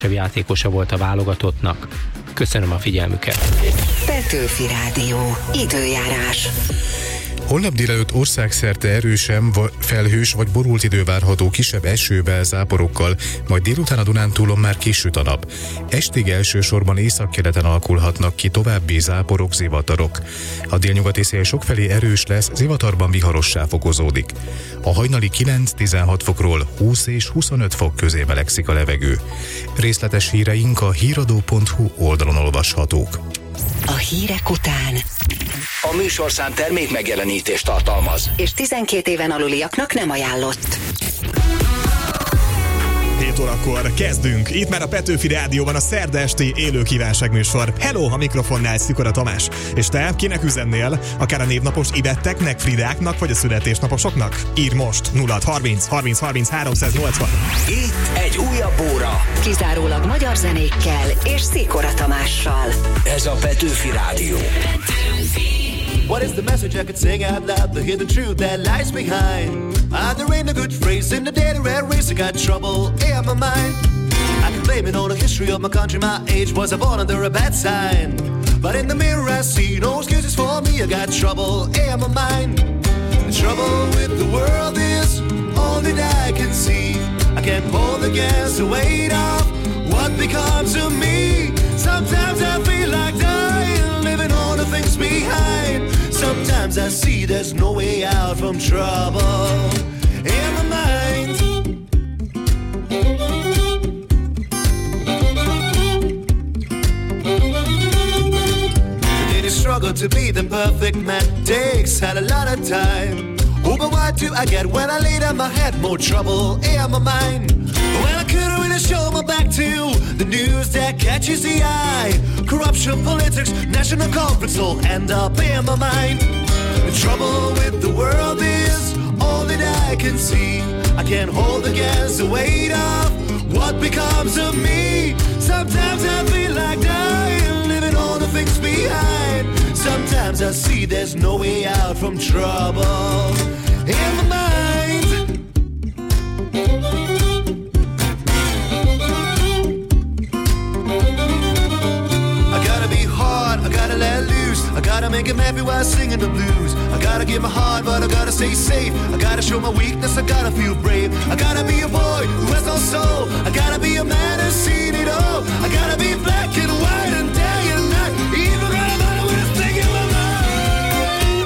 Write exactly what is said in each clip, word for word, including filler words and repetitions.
játékosa volt a válogatottnak. Köszönöm a figyelmüket. Petőfi Rádió. Időjárás. Holnap délelőtt országszerte erősen, felhős vagy borult idő várható kisebb esővel, záporokkal, majd délután a Dunántúlon már kisüt a nap. Estig elsősorban északkeleten alakulhatnak ki további záporok, zivatarok. A délnyugati szél sokfelé erős lesz, zivatarban viharossá fokozódik. A hajnali kilenc-tizenhat fokról húsz és huszonöt fok közé melegszik a levegő. Részletes híreink a híradó pont hu oldalon olvashatók. A hírek után a műsorszám termék megjelenítést tartalmaz, és tizenkét éven aluliaknak nem ajánlott. hét órakor kezdünk. Itt már a Petőfi Rádióban a szerda esti élő kívánságműsor. Hello, a mikrofonnál Szikora Tamás. És te kinek üzennél? Akár a névnapos Ivetteknek, Fridáknak, vagy a születésnaposoknak? Írd most nulla harminc harminc harminc háromszáznyolcvan. Itt egy újabb óra. Kizárólag magyar zenékkel és Szikora Tamással. Ez a Petőfi Rádió. What is the message I could sing out loud to hear the truth that lies behind? Ah, there ain't a good phrase in the daily red race. I got trouble in my mind. I can blame it on the history of my country. My age was I born under a bad sign. But in the mirror I see no excuses for me. I got trouble in my mind. The trouble with the world is all that I can see. I can't hold against the weight of what becomes of me. Sometimes I feel like dying, living all the things behind. Sometimes I see there's no way out from trouble in my mind. The daily struggle to be the perfect man takes had a lot of time. Oh, but what do I get when I lay down my head? More trouble in my mind. Well, I couldn't really show my back to the news that catches the eye. Corruption, politics, national conflicts all end up in my mind. The trouble with the world is all that I can see. I can't hold against the weight of what becomes of me. Sometimes I feel like dying, living all the things behind. Sometimes I see there's no way out from trouble in my mind. I gotta let loose, I gotta make him happy while singing the blues. I gotta give my heart, but I gotta stay safe. I gotta show my weakness, I gotta feel brave. I gotta be a boy who has no soul. I gotta be a man who's seen it all. I gotta be black and white and day and night. Even when I'm out with this thing in my mind.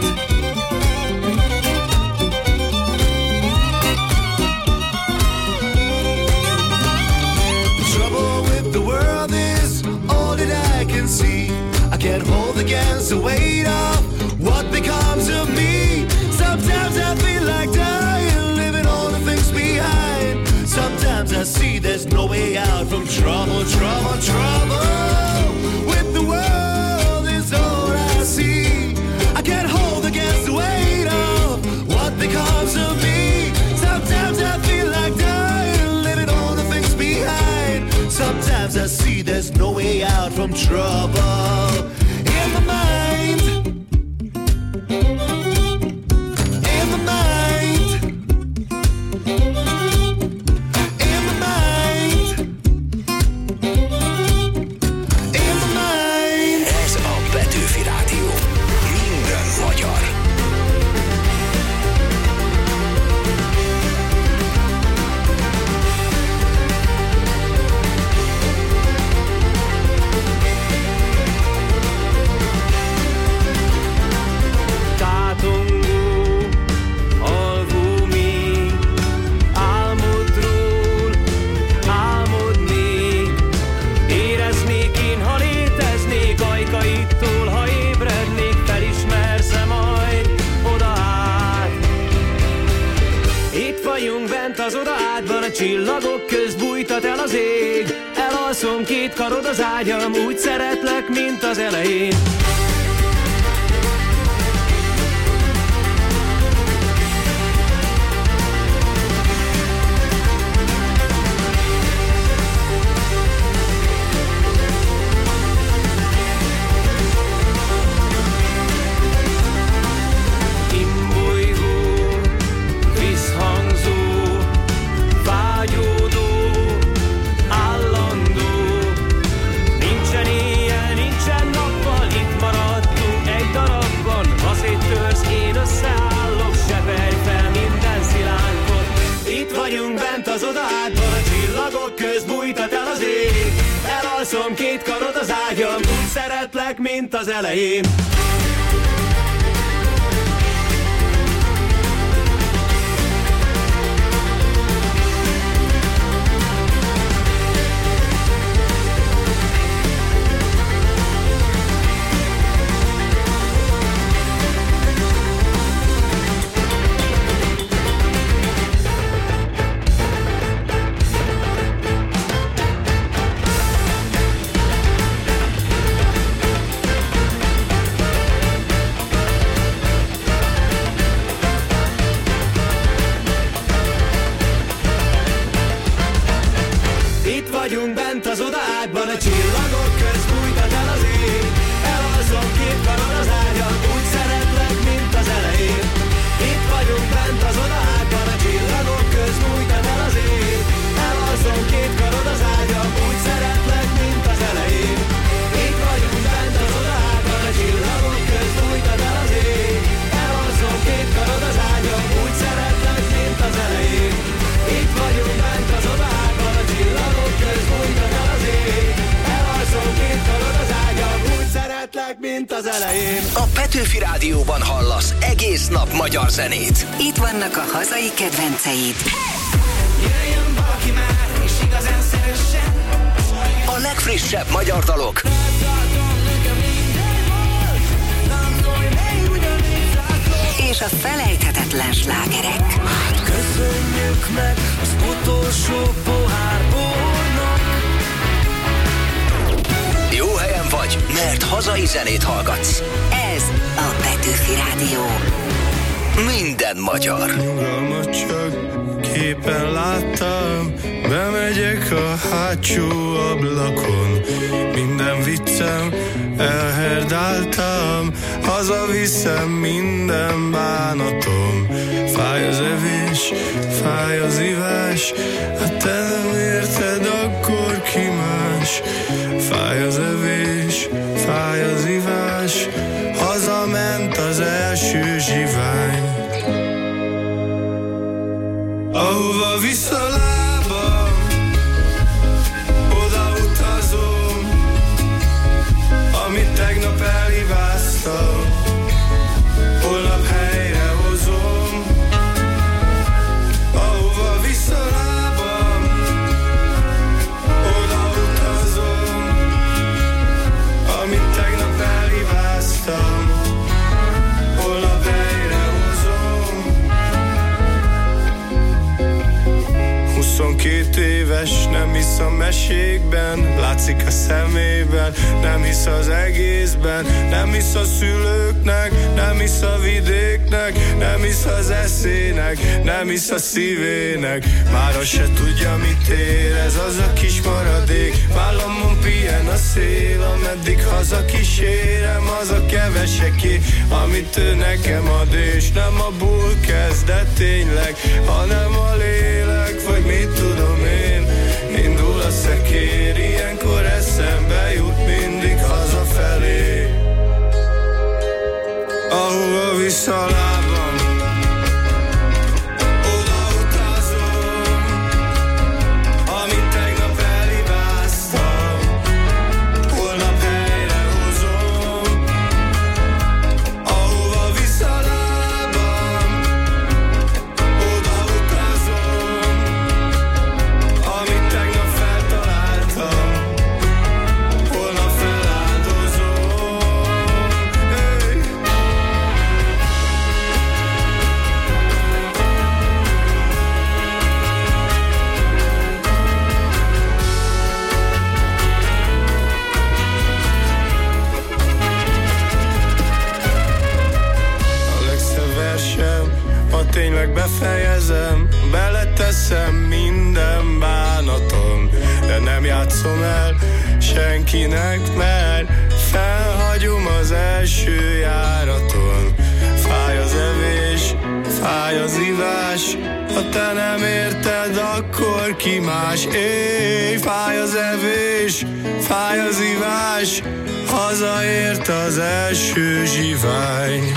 The trouble with the world is all that I can see. I can't hold against the weight of what becomes of me. Sometimes I feel like dying, living all the things behind. Sometimes I see there's no way out from trouble, trouble, trouble. With the world is all I see. I can't hold against the weight of what becomes of me. Sometimes I feel like dying, living all the things behind. Sometimes I see there's no way out from trouble in my mind. In my mind. In my mind. In my mind. Ez a Petőfi Rádió. Minden magyar. Az odaádban a csillagok közt bújtat el az ég. Elalszom két karod az ágyam, úgy szeretlek, mint az elején. Állandó elalszom két karod az ágyam, úgy szeretlek, mint az elején. Vagyunk bent az odaágyban, a csillagok köz bújtat el az ég. Elalszom két karod az ágyam, úgy szeretlek, mint az elején. Itt vagyunk bent az odaágyban, a csillagok köz bújtat el az ég. Elalszom két karod az ágyam, úgy szeretlek, mint az elején. Itt vagyunk bent az odaágyban, a csillagok köz bújtat el az ég. Elalszom két karod az ágyam, úgy szeretlek, mint az elején. Itt vagyunk bent az odaágyban, a csillagok köz bújtat el az ég. Elalszom két karod az ágyam, úgy szeretlek, mint az elején. A Petőfi Rádióban hallasz egész nap magyar zenét. Itt vannak a hazai kedvenceid. Jöjjön valaki már, és igazán szeressen. A legfrissebb magyar dalok. És a felejthetetlen slágerek. Köszönjük meg az utolsó pohár bornak. Jó helyen vagy, mert hazai zenét hallgatsz. Ez a Petőfi Rádió. Minden magyar. Nyugalmat csak képen láttam, bemegyek a hátsó ablakon. Minden viccem elherdáltam, hazaviszem minden bánatom. Fáj az evés, fáj az ivás, ha te nem érted, akkor ki más. Fáj az evés, fáj az ivás, hazament az első zsivány. Ahova visz a lábam, oda utazom, amit tegnap elhibáztam, holnap helyre hozom. Ahova visz a lábam, oda utazom, amit tegnap elhibáztam, holnap helyre hozom. Huszonkét éves, nem hisz a mesékben, látszik a szemében, nem hisz az egészben, nem hisz a szülőknek, nem hisz a vidéknek, nem hisz az eszének, nem hisz a szívének. Már azt se tudja, mit érez az a kis maradék, vállamon pihen a szél, ameddig haza kísérem, az a keveseké, amit ő nekem ad, és nem a bull kezd, de tényleg, hanem a lélek, vagy mit tudom én. Indul a szekér, ilyenkor eszembe jut mindig hazafelé. Ahova visz a lábam, oda utazom, amit tegnap elhibáztam, holnap helyre hozom. Ahova visz a lábam, oda utazom, amit tegnap feltaláltam, holnap feláldozom. Hey. A legszebb versem, ha tényleg befejezem, beleteszem minden bánatom, de nem játszom el senkinek, mert felhagyom az első járaton. Fáj az evés, fáj az ivás, ha te nem érted, akkor ki más. Éj, fáj az evés, fáj az ivás, hazaért az első zsivány.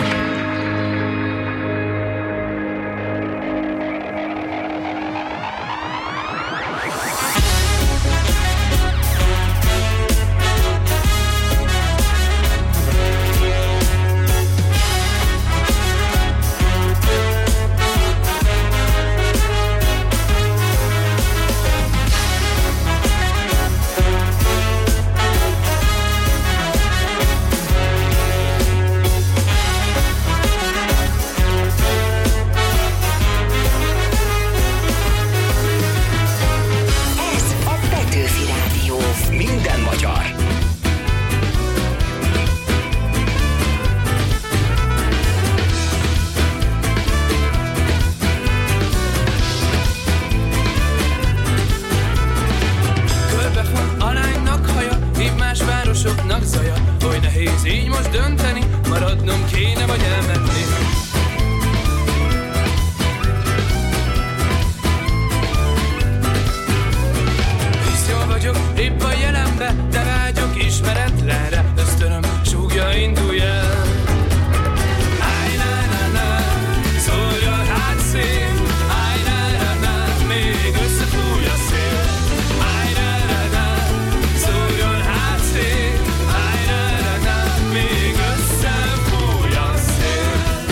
épp a jelenbe, de vágyok ismeretlenre. Ösztönöm súgja, indulj el. Áj, na, na, na, szóljon hát szél. Áj, na, na, na, még összefúj a szél. Áj, na, na, na, szóljon hát szél. Áj, na, na, na, még összefúj a szél.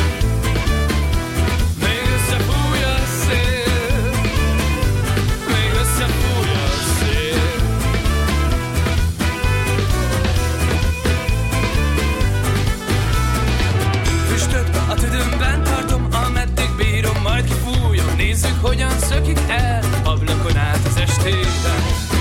Még összefúj a szél. Még összefúj a szél. Füstöt a tüdőmben tartom, ameddig bírom, majd kifújom. Nézzük, hogyan szökik el ablakon át az estében.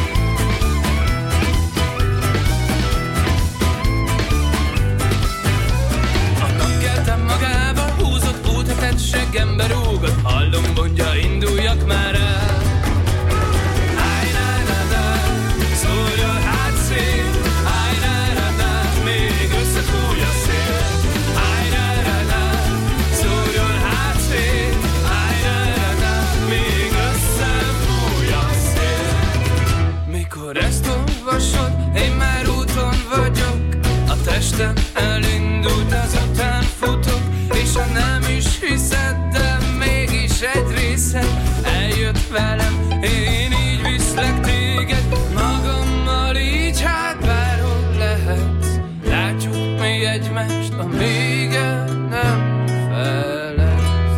A nap keltem magába, húzott úthetet, seggembe rúgott. Hallom, mondja, induljak már el. Áj, na, na, na, szóljon hát szél. Áj, na, na, na, még összefúj a szél. Áj, na, na, na, szóljon hát szél. Áj, na, na, na, még összefúj a szél. Mikor ezt olvasod, én már úton vagyok. A testem elindult, azután futok. És ha nem is hiszed, de mégis egy részed eljött velem. Én így viszlek téged magammal, így hát bárhol lehetsz. Látjuk még egymást, amíg el nem feledsz.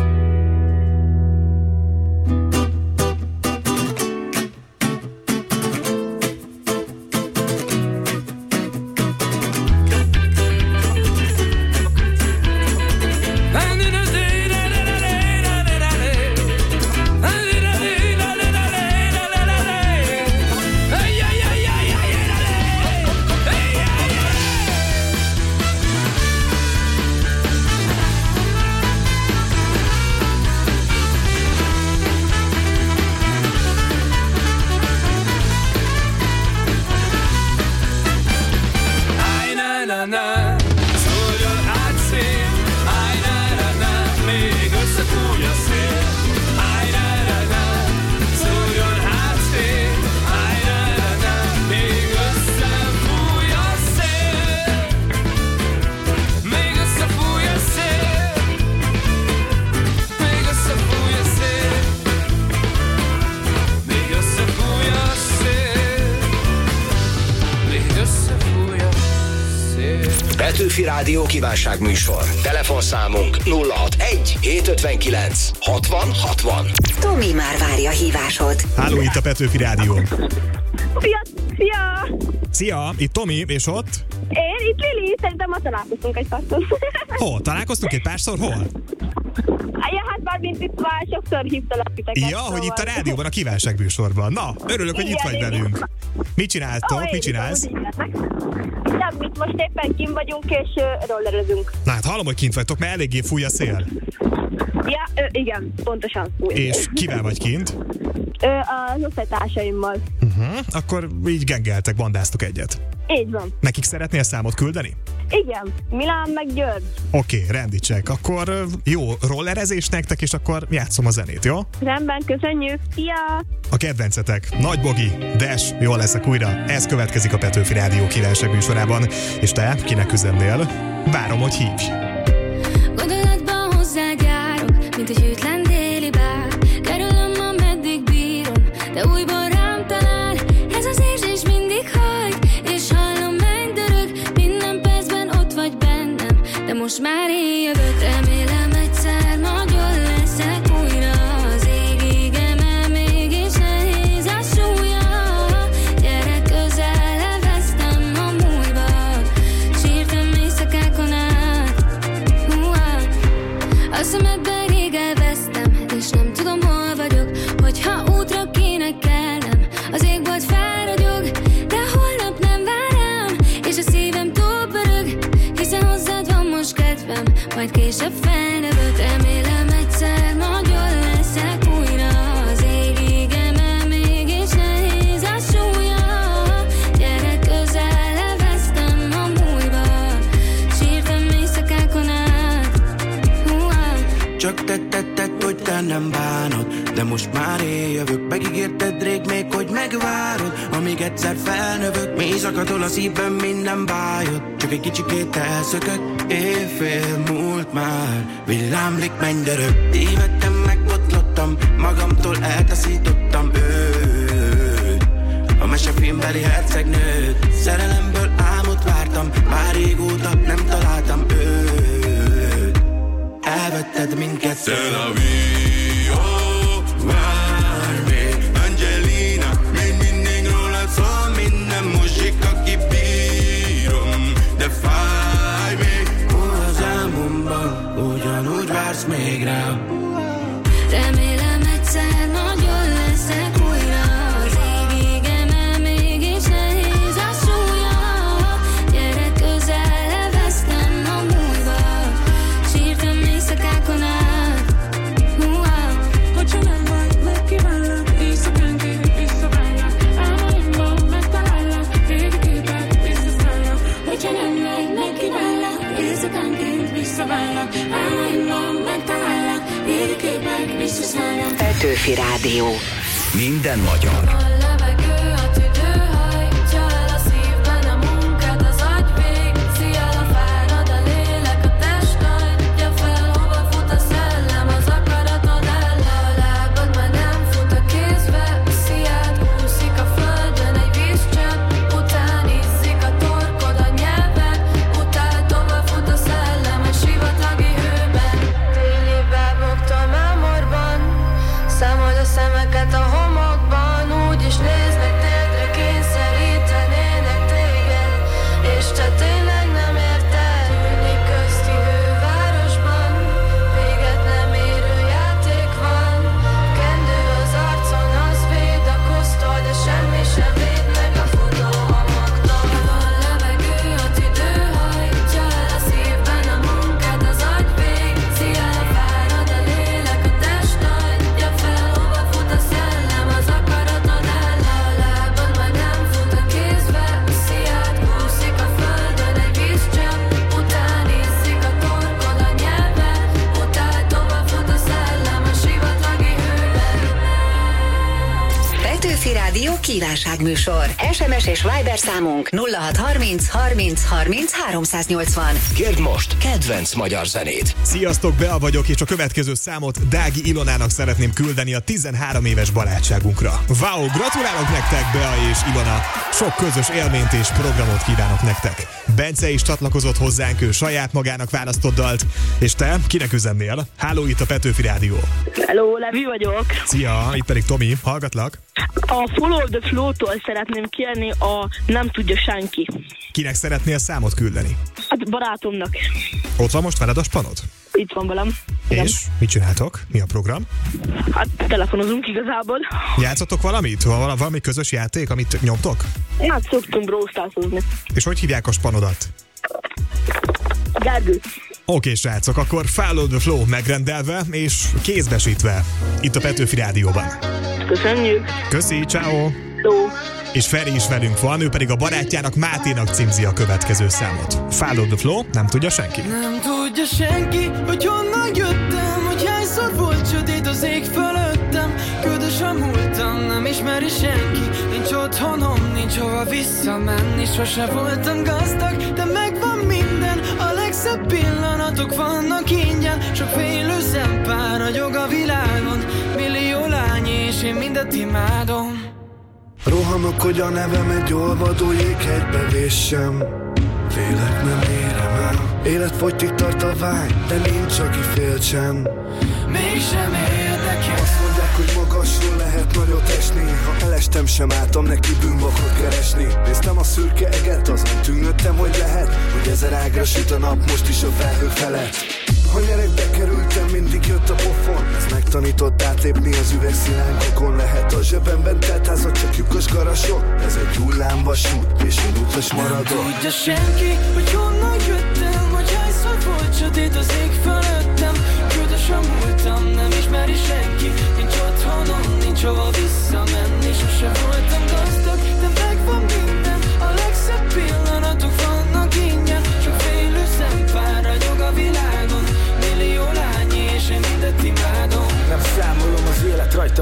Áj, na, na, na, szóljon hát szél. Áj, na, na, na, még összefúj a szél. Áj, na, na, na, szóljon hát szél. Áj, na, na, na, még összefúj a szél. Még összefúj a szél. Még összefúj a szél. Még összefúj a szél. Még összefúj a szél. Petőfi Rádió kívánságműsor. Telefonszámunk nulla hatvanegy hétszázötvenkilenc hatvan hatvan. Tomi már várja hívásod. Háló, itt a Petőfi Rádió. Szia! Szia! Szia, itt Tomi, és ott? Én itt Lili, szerintem ma találkoztunk egy párszor. Hol? Találkoztunk egy párszor? Hol? Ja, hát már mint itt már sokszor hívtalak titeket. Ja, hogy itt a rádióban, a kívánságműsorban. Na, örülök, hogy itt vagy velünk. Mit csináltok? Ó, Mit csinálsz? Semmit, most éppen kint vagyunk, és uh, rollerezünk. Na hát hallom, hogy kint vagytok, mert eléggé fúj a szél. Ja, ö, igen, pontosan fúj. És kivel vagy kint? Ö, az osztálytársaimmal. Uh-huh. Akkor így gengeltek, bandáztok egyet. Így van. Nekik szeretnél számot küldeni? Igen, Milán meg György. Oké, okay, rendicsek. Akkor ö, jó rollerezés nektek, és akkor játszom a zenét, jó? Rendben, köszönjük. Szia! A kedvencetek, Nagy Bogi, Dash, jól leszek újra. Ez következik a Petőfi Rádió kívánságműsorában. És te, kinek üzennél? Várom, hogy hívj! Gondolatban hozzád járok, mint egy hűtlen déli bár. Kerülöm, ameddig bírom, de újból rám talál. Ez az érzés mindig hajt, és hallom, megdörög. Minden percben ott vagy bennem, de most már én jövök. Remélem egyszer nagyon leszek újra. Az égig emel, mégis nehéz a súlya. Gyere közel, leveztem a múlva. Sírtam éjszakákon át. A szemedben rég elvesztem, és nem tudom, hol vagyok. Hogyha útra kéne kelnem, az égbolt felragyog. De holnap nem vár rám, és a szívem túl pörög. Hiszen hozzád van most kedvem, majd később felnövök. Remélem egyszer nagyon leszek újra. Az égig emel, mégis nehéz a súlya. Gyere közel, leveztem a múlva. Sírtam éjszakákon át. Csak te tetted, hogy te nem bánod. de most már éljövök. Megígérted rég még, hogy megvárod, amíg egyszer felnövök. Mély szakadol a szívben, minden bájod, csak egy kicsikét elszökök. Éjfél múlt már, villámlik, menj derög. Tévedtem, megbotlottam, magamtól eltaszítottam őt, a mesefilmbeli hercegnőt. Szerelemből álmot vártam, már régóta nem találtam őt. Elvetted mindkettőt. Tel Aviv, oh, vár még, Angelina, még mindig rólad szól minden muzsik, aki bírom, de fáj még. Az álmomban ugyanúgy vársz még rá. Remélem egyszer nagyon leszek újra. Az égig emel, mégis nehéz a súlya. Gyere közel, elvesztem a múlva. Sírtam éjszakákon át. Hogyha nem vagy, megkívánlak, éjszakánként visszaválnak. Álmaimban megtalállak, régi képek visszaszállnak. Hogyha nem vagy, megkívánlak, éjszakánként visszaválnak. Álmaimban megtalállak, régi képek visszaszállnak. Petőfi Rádió. Minden magyar. A levegő, a tüdő hajtja el a szívben a munkát, az agy végzi el a fárad, a lélek, a test adja fel, hova fut a szellem, az akaratod el, a lábad már nem fut a kézbe, viszi át, úszik a földön egy vízcsepp, után izzik a torkod, a nyelved, után tovább fut a szellem a sivatagi hőben. Téli báboktól mámorban számold a szemeket a homokban, úgyis néznek térdre, kényszerítenének téged, és te tényleg nem érted. Ülni közti hővárosban, véget nem érő játék van. Kendő az arcon, az véd a kosztól, de semmi sem véd meg a futóhomoktól. Van levegő, a tüdő hajtja el a szívben a munkát, az agy végzi el, fárad a lélek, a test adja fel, hova fut a szellem, az akaratod el, a lábad már nem fut a kézbe, viszi át, úszik a földön egy vízcsepp, után izzik a torkod, a nyelved, után tovább fut a szellem a sivatagi hőben. Petőfi Rádió kívánságműsor. es em es és Viber számunk nulla hat harminc harminc harminc háromszáznyolcvan. Kérd most kedvenc magyar zenét. Sziasztok, Bea vagyok, és a következő számot Dági Ilonának szeretném küldeni a tizenhárom éves barátságunkra. Wow, gratulálok nektek, Bea és Ilona! Sok közös élményt és programot kívánok nektek. Bence is csatlakozott hozzánk, ő saját magának választott dalt. És te, kinek üzennél? Háló, itt a Petőfi Rádió. Hello, Levi vagyok. Szia, itt pedig Tomi, hallgatlak. A Follow the Flow-tól szeretném kérni a Nem tudja senki. Kinek szeretnél számot küldeni? Hát barátomnak. Ott van most veled a spanod? Itt van velem. Igen. És mit csináltok? Mi a program? Hát telefonozunk igazából. Játszotok valamit? Val- valami közös játék, amit nyomtok? Hát szoktunk Brawl Stars-ozni. És hogy hívják a spanodat? Gergő. Oké, srácok, akkor Follow the Flow megrendelve és kézbesítve itt a Petőfi Rádióban. Köszönjük. Köszi, ciao. Jó. És Feri is velünk van, ő pedig a barátjának, Máténak címzi a következő számot. Follow the Flow, nem tudja senki. Nem tudja senki, hogy honnan jöttem, hogy hányszor volt sötét az ég fölöttem. Ködös a múltam, nem ismeri senki, nincs otthonom, nincs hova visszamenni. Sose voltam gazdag, de megvan minden, a legszebb pillanatok vannak ingyen. Sok félő szempár ragyog a világon, millió lány és én mindet imádom. Rohanok, hogy a nevem egy olvadó jéghegybe véssem. Félek, nem érem el. Életfogytig tart a vágy, de nincs, aki féltsen. Mégsem érdekel. Azt mondják, hogy magasról lehet nagyot esni. Ha elestem, sem álltam neki bűnbakot keresni. Néztem a szürke eget, azon tűnődtem, hogy lehet, hogy ezer ágra süt a nap, most is a felhők felett. Ha gyerekbe kerültem, mindig jött a pofon. Ez megtanított átlépni az üvegszilánkokon. Lehet a zsebemben telt házat, csak lyukos garasok. Ez egy hullámvasút, és én utas maradok. Nem tudja senki, hogy honnan jöttem, hogy hányszor volt sötét az ég fölöttem. Ködös a múltam, nem ismeri senki, nincs otthonom, nincs hova visszamenni. Sose voltam gazdag, de megvan minden, a legszebb pillanatok vannak ingyen. Csak félő szempár ragyog a világon, millió lány és én mindet imádom. Nem számolom az élet rajta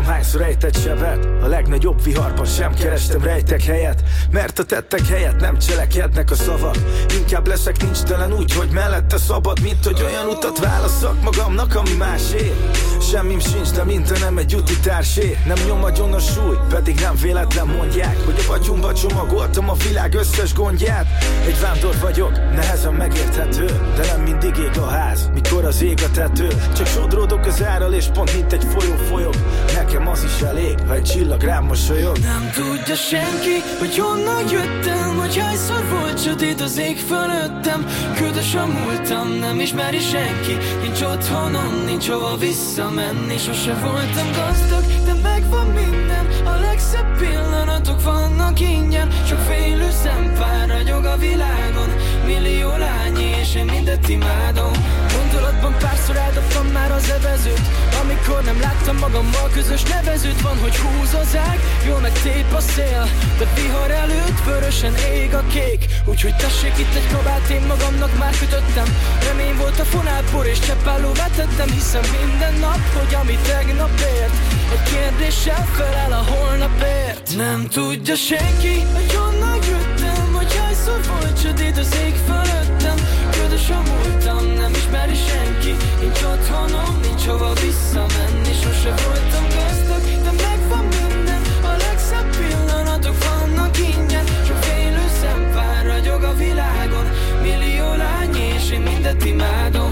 rejtett sebet. A legnagyobb viharban sem kerestem rejtek helyet, mert a tettek helyett nem cselekednek a szavak. Inkább leszek nincs telen úgy, hogy mellette szabad, mint hogy olyan utat válasszak magamnak, ami másé. Semmim sincs, de mint nem egy úti társé. Nem nyom agyon a súly, pedig nem véletlen mondják, hogy a batyumba csomagoltam a világ összes gondját. Egy vándor vagyok, nehezen megérthető, de nem mindig ég a ház, mikor az ég a tető. Csak sodródok az árral, és pont mint egy folyó folyog. Nekem az is elég, ha egy csillag rám mosolyog. Nem tudja senki, hogy honnan jöttem, hogy hányszor volt sötét az ég fölöttem. Ködös a múltam, nem ismeri senki. Nincs otthonom, nincs hova visszamenni. Sose voltam gazdag, de megvan minden. A legszebb pillanatok vannak ingyen. Sok félő szempár ragyog a világon. Millió lány és én mindet imádom. Gondolatban párszor eldobtam már az evezőt, amikor nem láttam magammal közös nevezőt. Van, hogy húz az ág, jól meg tép a szél, de vihar előtt vörösen ég a kék. Úgyhogy tessék itt egy kabát, én magamnak már kötöttem. Remény volt a fonálpor és cseppálló vetettem. Hiszem minden nap, hogy ami tegnap ért, egy kérdéssel felel a holnapért. Nem tudja senki, hogy honnan jöttem, hogy hányszor volt sötét az ég fölöttem. Ködös a múltam, nem ismeri senki. Nincs otthonom, nincs hova visszamenni. Sose voltam gazdag, de megvan minden. A legszebb pillanatok vannak ingyen. Sok félő szempár ragyog a világon. Millió lány és én mindet imádom.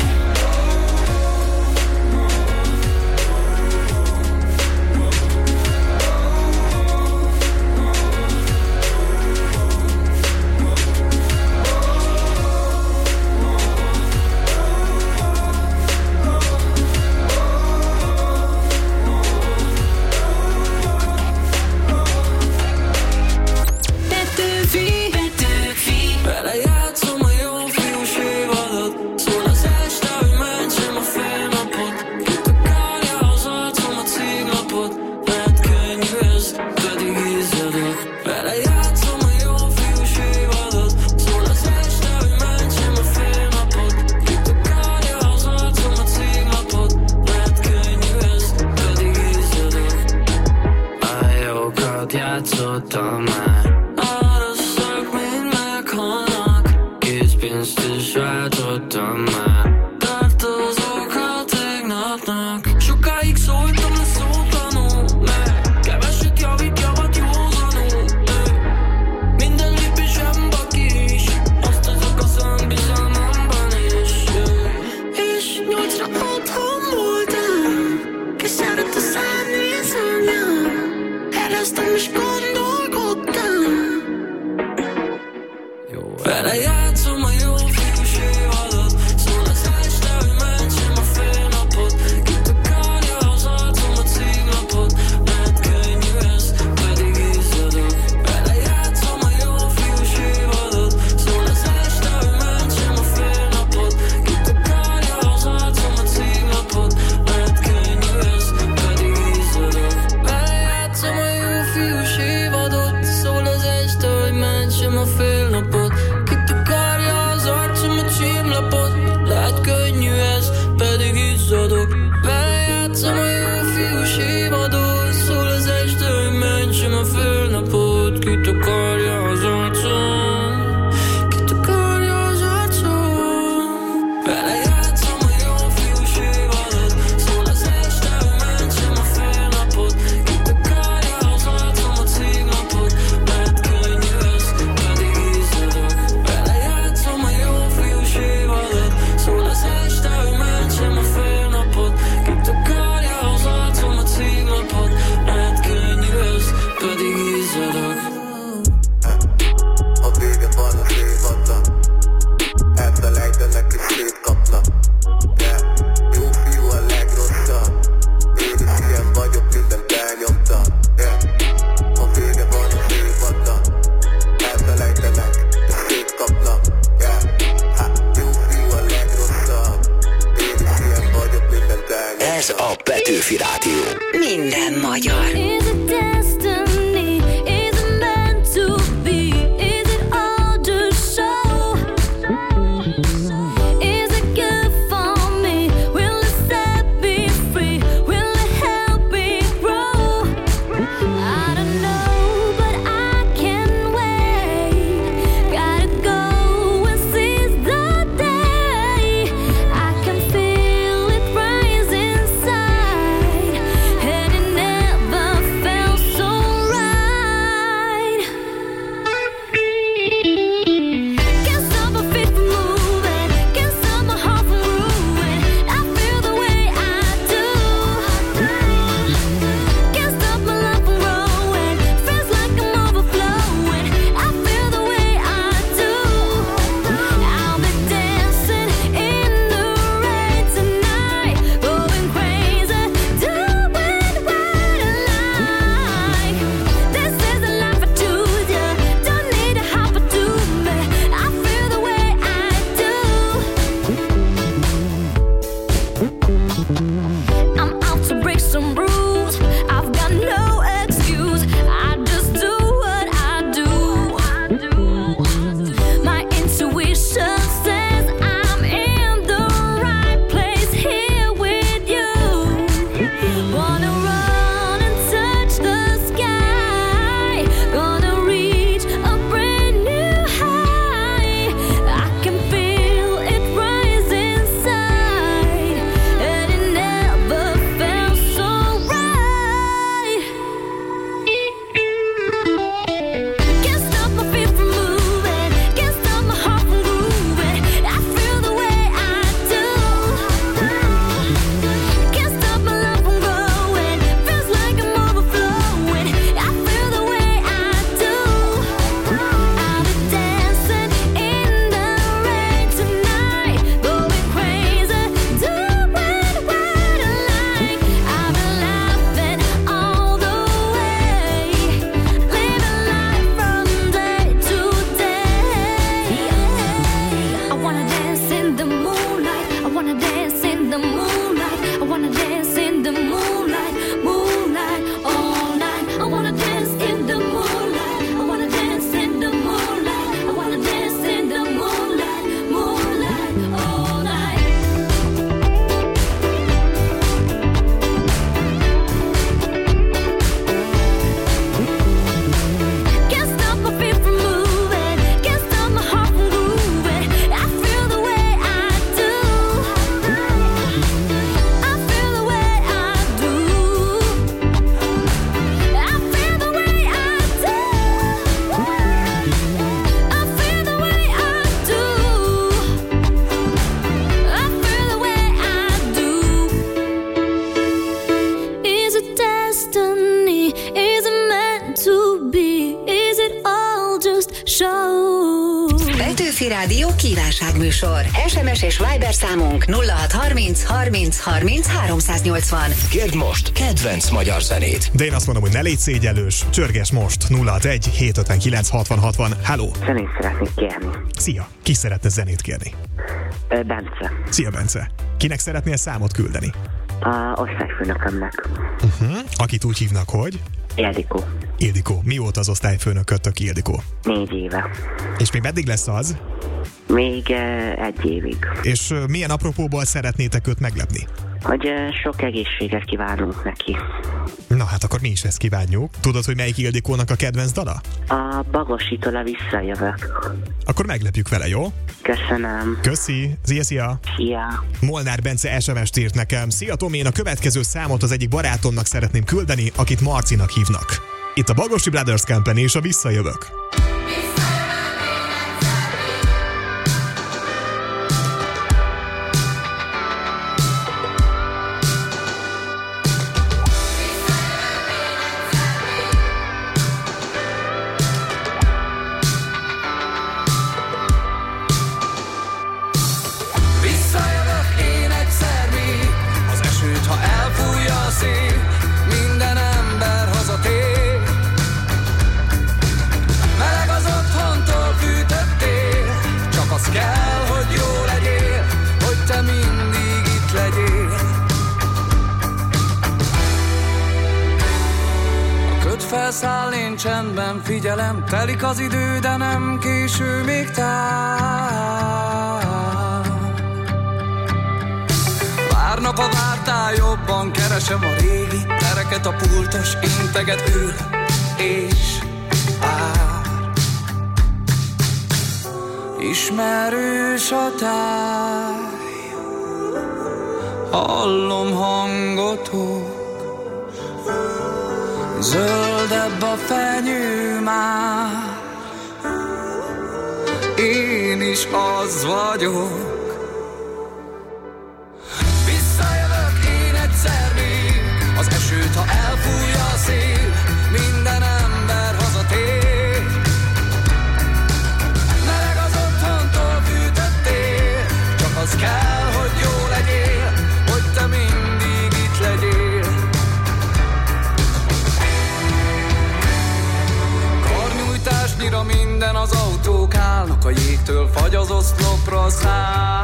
Játszottam már, arra szak, mint meghalnak. Kész pénzt is váltottam már, tartozok a tegnapnak. Sokáig szóltam, de szótlanul, meg keveset javít, javat józanul. Minden lépésem bakis, osztozok a szambizalmamban is. És nyolcra otthon voltam, kiszállt a számnézőnyem. Ereztem és gondolkodtam. Vele játszom a jó fiús évadot. Szól az este, hogy mentsem a fél napot. Kit akarja az arcom a címlapot. Mert könnyű ez, pedig izzadok. Vele játszom a jó fiús évadot. Szól az este, hogy mentsem a fél napot. Kit akarja az arcom a címlapot. Mert könnyű ez, pedig izzadok. Vele játszom a jó fiús évadot. Szól az este, hogy mentsem a fél napot. Kit akarja az arcom a címlapot. Lehet könnyű ez, pedig izzadok. Vele játszom a jó fiús évadot. Szól az este, hogy mentsem a fél napot. Kit akarja az arcom. Kit akarja az arcom. Vele játszom a jó fiús évadot. Szól az este, hogy mentsem a fél napot. Kit akarja az arcom a címlapot. Mert könnyű ez, pedig izzadok. Vele játszom a jó fiús évadot. Szól az este, hogy mentsem a fél napot. Kit akarja az arcom a címlapot. Mert könnyű ez, pedig izzadok. A vége van az évadnak, elfelejtenek és szétkapnak. Yeah. Jó fiú a legrosszabb, én is ilyen vagyok, mindent elnyomtam. Yeah. A vége van az évadnak, elfelejtenek és szétkapnak. Yeah. Ha. Jó fiú a legrosszabb, én is ilyen vagyok, mindent elnyomtam. Ez a Petőfi Rádió. Minden magyar. Is it destiny? Is it meant to be? Is it all just so? Is it good for me? Will it set me free? Will it help me grow? show. Petőfi Rádió kívánságműsor. es em es és Viber számunk nulla hat harminc harminc harminc háromszáznyolcvan. Kérd most kedvenc magyar zenét. De én azt mondom, hogy ne légy szégyellős. Csörges most nulla hatvanegy hétszázötvenkilenc hatvan hatvan. Hello! Zenét szeretnék kérni. Szia! Ki szeretne zenét kérni? Ö, Bence. Szia, Bence! Kinek szeretnél számot küldeni? A osztályfőnökömnek. Uh-huh. Akit úgy hívnak, hogy? Ildikó. Ildikó. Mióta az osztályfőnököttök, Ildikó? Négy éve. És még meddig lesz az? Még uh, egy évig. És uh, milyen apropóból szeretnétek őt meglepni? Hogy uh, sok egészséget kívánunk neki. Na hát akkor mi is ezt kívánjuk. Tudod, hogy melyik Ildikónak a kedvenc dala? A Bagositól a Visszajövök. Akkor meglepjük vele, jó? Köszönöm. Köszi. Szia, szia. Szia. Molnár Bence es em es-t írt nekem. Szia Tomi, én a következő számot az egyik barátomnak szeretném küldeni, akit Marcinak hívnak. Itt a Bagosi Brothers Company és a Visszajövök. Minden ember hazatér. Meleg az otthontól fűtöttél. Csak az kell, hogy jó legyél, hogy te mindig itt legyél. A köd felszáll, én csendben figyelem. Telik az idő, de nem késő még tár. Várnak a vártál, jobban keresem a régi tereket, a pultos integet ül és vár. Ismerős a táj, hallom hangotok, zöldebb a fenyő már, én is az vagyok. Az esőt, ha elfújja a szél, minden ember hazatér. Meleg az otthontól fűtöttél, csak az kell, hogy jó legyél, hogy te mindig itt legyél. Karnyújtásnyira minden, az autók állnak, a jégtől fagy az oszlopra száll.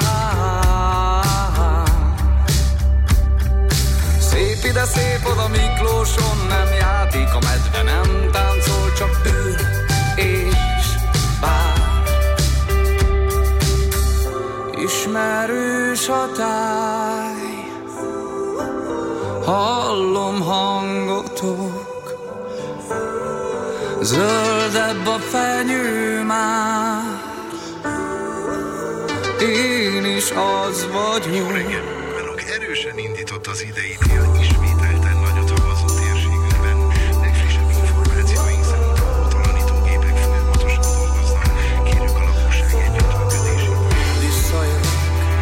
Szép ide, szép oda, Miklóson nem játék, a medve nem táncol, csak ül és vár. Ismerős a táj, hallom hangotok, zöldebb a fenyő már, én is az vagyok. Erősen indított az idei tél, ismételten nagyot havazó térségünkben. Legfrissebb információink szerint a hótalanítógépek folyamatosan dolgoznak. Kérjük a lakosság együttműködését. Visszajövök.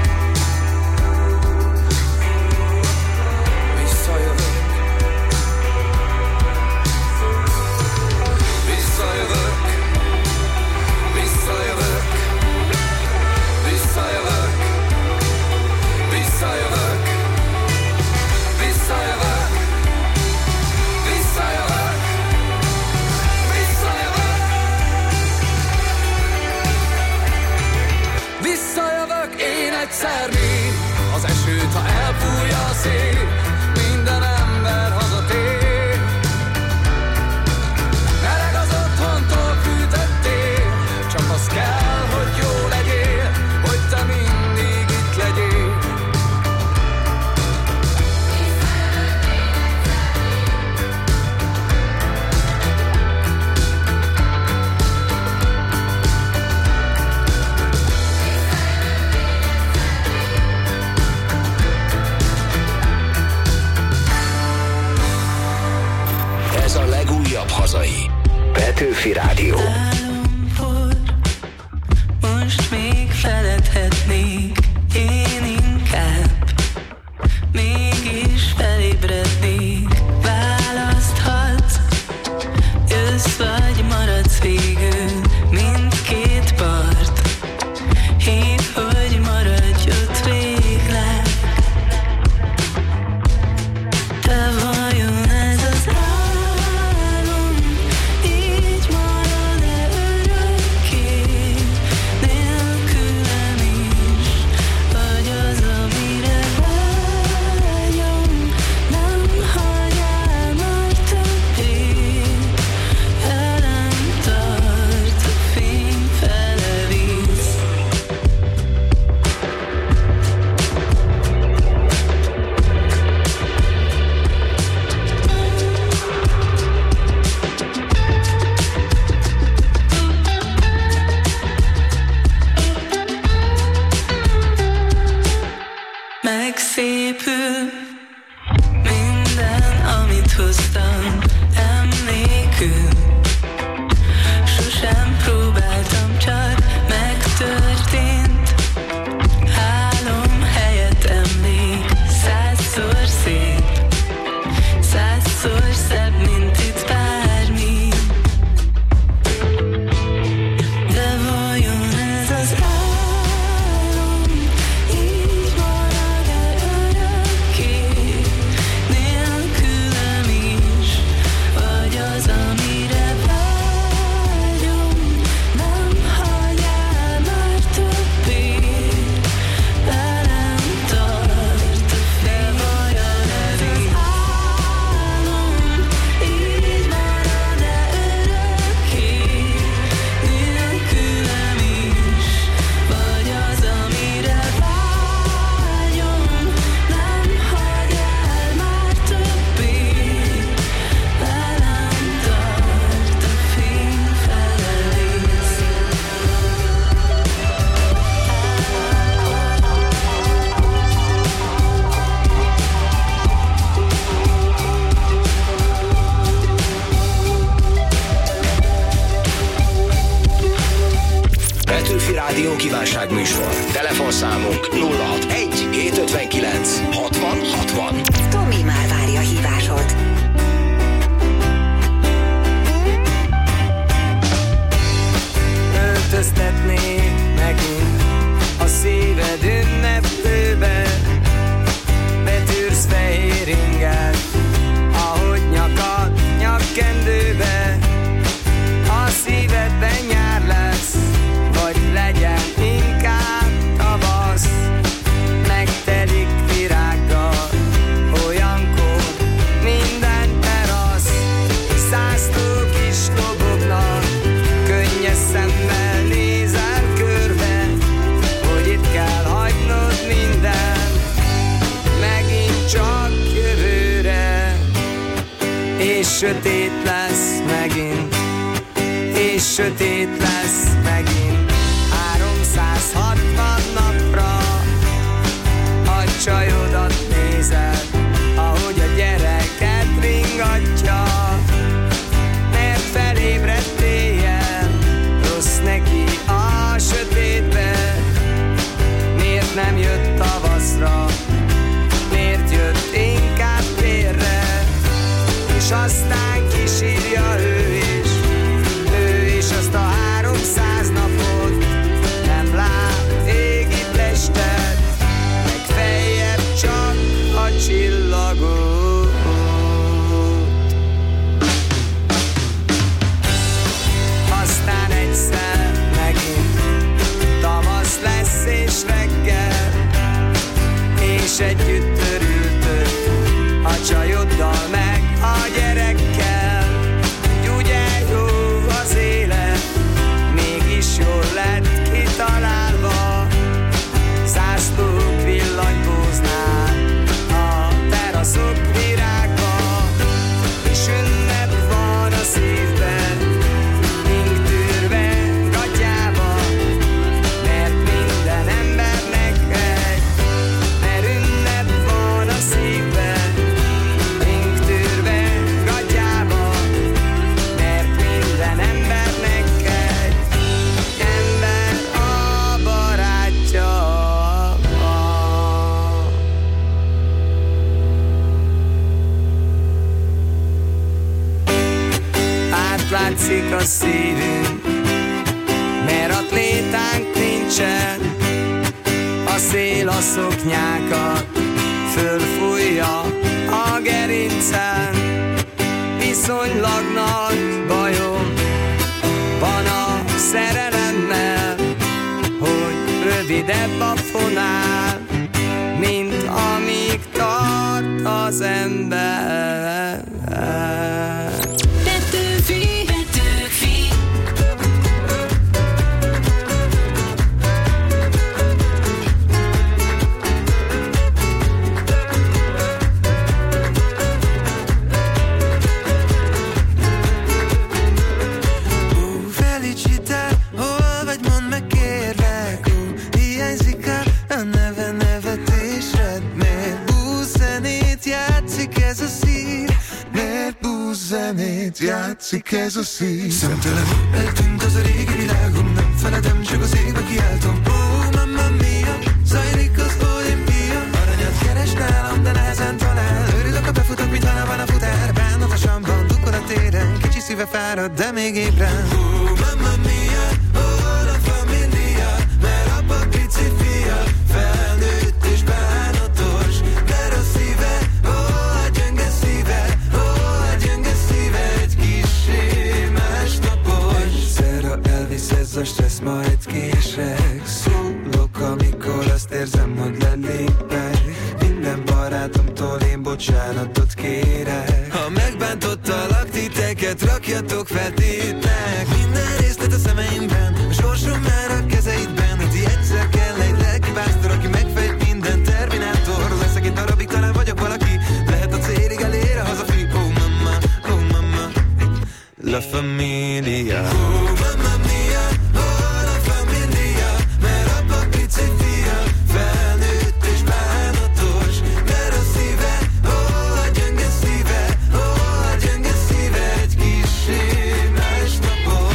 Visszajövök. Visszajövök. Visszajövök. Visszajövök. Visszajövök. Egyszer még az esőt, ha elfújja a szél, minden ember hazatér. Meleg az otthontól fűtöttél, csak az kell, hogy jó legyél, hogy te mindig itt legyél. szépül. Minden, amit hoztam emlékül. Sosem próbáltam, csak megtörtént. Álom helyett emlék, százszor szép, százszor szebb, mint itt bármi. De vajon ez az álom így marad-e örökké, nélkülem is, vagy az, amire vágyom, nem hagy el már többé, velem tart a fény. Vajon ez az álom így marad-e örökké, nélkülem is, vagy az, amire vágyom, nem hagy el már többé, velem tart a fény felelész. Petőfi Rádió kívánságműsor. Telefonszámunk nulla hatvanegy hétszázötvenkilenc hatvan hatvan. Tomi már várja hívásod. Öltöztetnék megint a szíved ünneplőbe. Betűrsz fehér ingát, ahogy nyakad nyakkendőbe. A szívedben nyár lesz, vagy legyen inkább tavasz. Megtelik virággal, olyankor minden terasz. Zászlók is lobognak, könnyes szemmel nézel körbe, hogy itt kell hagynod minden, megint csak jövőre. És sötét lesz megint, és sötét lesz megint, háromszázhatvan napra. A csajodat nézed, ahogy a gyereket ringatja, mert felébredt éjjel, rossz neki a sötétbe. Miért nem jött tavaszra, miért jött inkább térre, és aztán kísírja ő is, ő is azt a háromszáz napot. Nem lát égi testet, legfeljebb csak a csillagot. Aztán egyszer megint tavasz lesz és reggel, és együtt örültök a csajoddal meg a gyerekkel. Ugye jó az élet, mégis jól lett kitalálva. Zászlók villanypóznál, a teraszok virágba, és ünnep van a szívben, mink tűrve gatyába. Mert minden embernek egy, mert ünnep van a szívben, mink tűrve gatyába. Mert minden embernek egy ember a barátja. Átlátszik a szívünk, mert atlétánk nincsen. A szél a szoknyákat fölfújja a gerincen. Viszonylag nagy bajom van a szerelemmel, hogy rövidebb a fonál, mint amíg tart az ember. Petőfi, Petőfi. Hiányzik a neve nevetésed, miért? mit játszik ez a szív. Szemtelenül eltűnt az a régi világom, nem feledem, csak az égbe kiáltom. Ó, oh, mamma mia, zajlik az olimpia. Aranyat keres nálam, de nehezen talál. Örülök, ha befutok, mint van a futár. Bánatosan van, dukol a téren, kicsi szíve fárad, de még ébren. Ó, oh, mamma mia, oh, la familia, mert apa pici fia, felnőtt és bánatos, mert a szíve, ó, oh, a gyönge szíve, ó, oh, a gyönge szíve egy kissé másnapos. Egyszerre elvisz ez a stressz, majd kések. Szólok, amikor azt érzem, hogy lelépek. Minden barátomtól én bocsánatot kérek. Ha megbántottalak titeket, rakjatok fel tétnek. Minden részlet a szemeimben, a sorsom már a kezeidben. Hogy egyszer kell egy lelki pásztor, aki megfejt minden terminátor. Leszek egy darabig, talán vagyok valaki, lehet a célig elér a hazafi. Oh mama, oh mama, la familia. Oh mamma mia, oh la familia, mert apa pici fia, felnőtt és bánatos, mert a szíve, oh a gyönge szíve, oh a gyönge szíve egy kissé másnapos.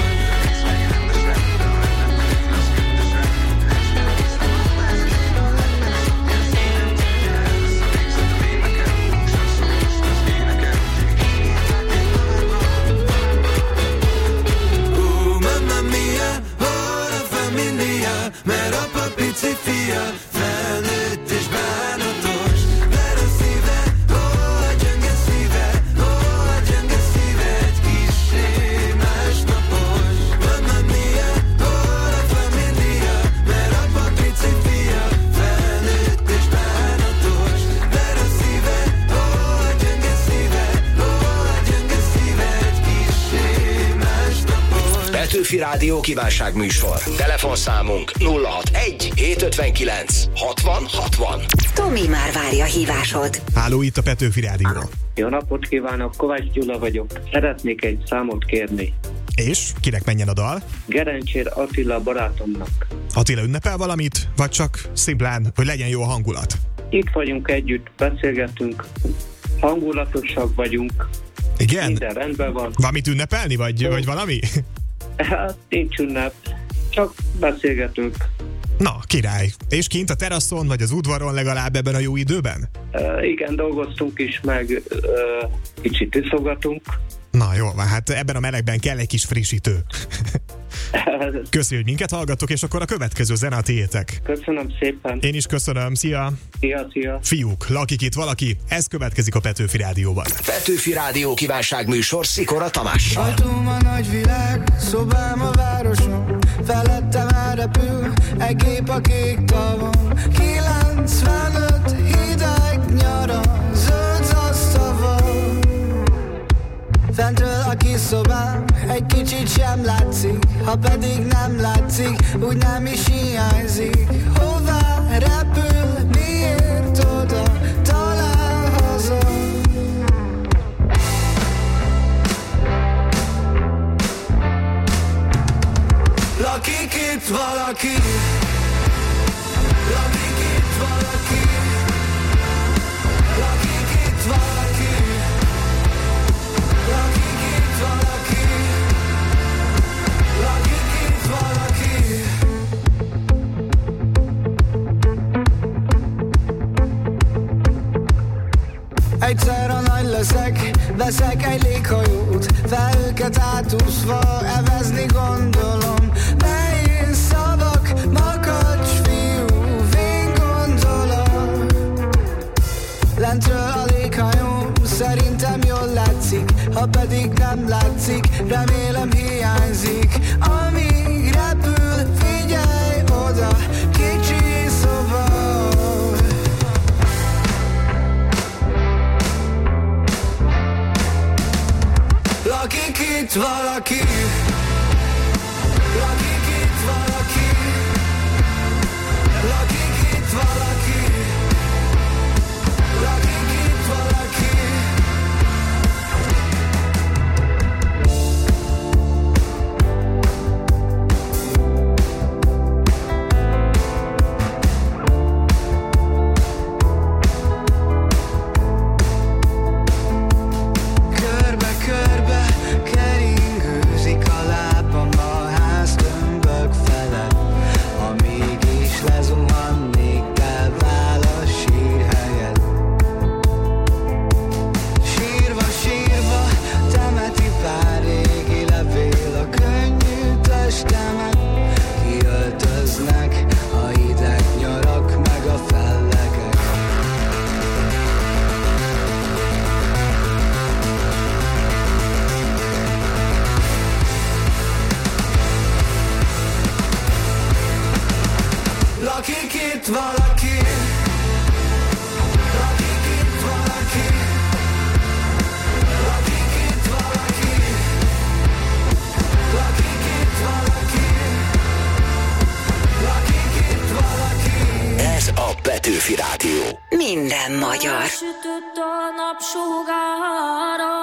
Oh mamma mia, oh la familia, mert apa pici fia, felnőtt és bánatos, mert a szíve, oh a gyönge szíve, oh a gyönge szíve egy kissé másnapos. Mamma mia, oh la familia, mert apa pici fia, felnőtt és bánatos, mert a szíve, oh a gyönge szíve, oh a gyönge szíve egy kissé másnapos. Petőfi Rádió kívánságműsor. Telefonszámunk nulla hatvanegy hétszázötvenkilenc hatvan hatvan. Tomi már várja hívásod. Háló, itt a Petőfi Rádió. Jó napot kívánok, Kovács Gyula vagyok. Szeretnék egy számot kérni. És kinek menjen a dal? Gerencsér Attila barátomnak. Attila ünnepel valamit, vagy csak szimplán, hogy legyen jó a hangulat? Itt vagyunk együtt, beszélgetünk, hangulatosak vagyunk. Igen? Minden rendben van. Valamit ünnepelni, vagy, vagy valami? Hát nincs ünnep, csak beszélgetünk. Na, király. És kint a teraszon, vagy az udvaron legalább ebben a jó időben? Uh, igen, dolgoztunk is, meg uh, kicsit iszogatunk. Na jó, hát ebben a melegben kell egy kis frissítő. Köszi, hogy minket hallgattok, és akkor a következő zene a tiétek. Köszönöm szépen. Én is köszönöm, szia! Szia, szia! Fiúk, lakik itt valaki, ez következik a Petőfi Rádióban. Petőfi Rádió kívánságműsor Szikora Tamással. Ajtóm a nagy világ, szobám a városom, felettem elrepül egy gép a kék tavon. kilencvenöt hideg nyara, zöld zasztava. Fentről a kis szobám egy kicsit sem látszik, ha pedig nem látszik, úgy nem is hiányzik. Hová repül, miért oda, talán haza. Lakik itt valaki, lakik itt valaki, lakik itt valaki. Lakik itt valaki, lakik itt valaki. Egyszer a nagy leszek, veszek egy léghajót, felőket átúszva evezni gondolom. Nehéz szavak, makacs fiú, vén gondolom. Lentről a léghajóm szerintem jól látszik, ha pedig nem látszik, remélem hiányzik. Amíg repül, figyelj oda, kicsi szoba. Lakik itt valaki, lakik itt valaki, lakik itt valaki, lakik itt valaki, lakik itt valaki, lakik itt valaki. Ez a Petőfi Rádió. Minden magyar. Sütött a napsugára,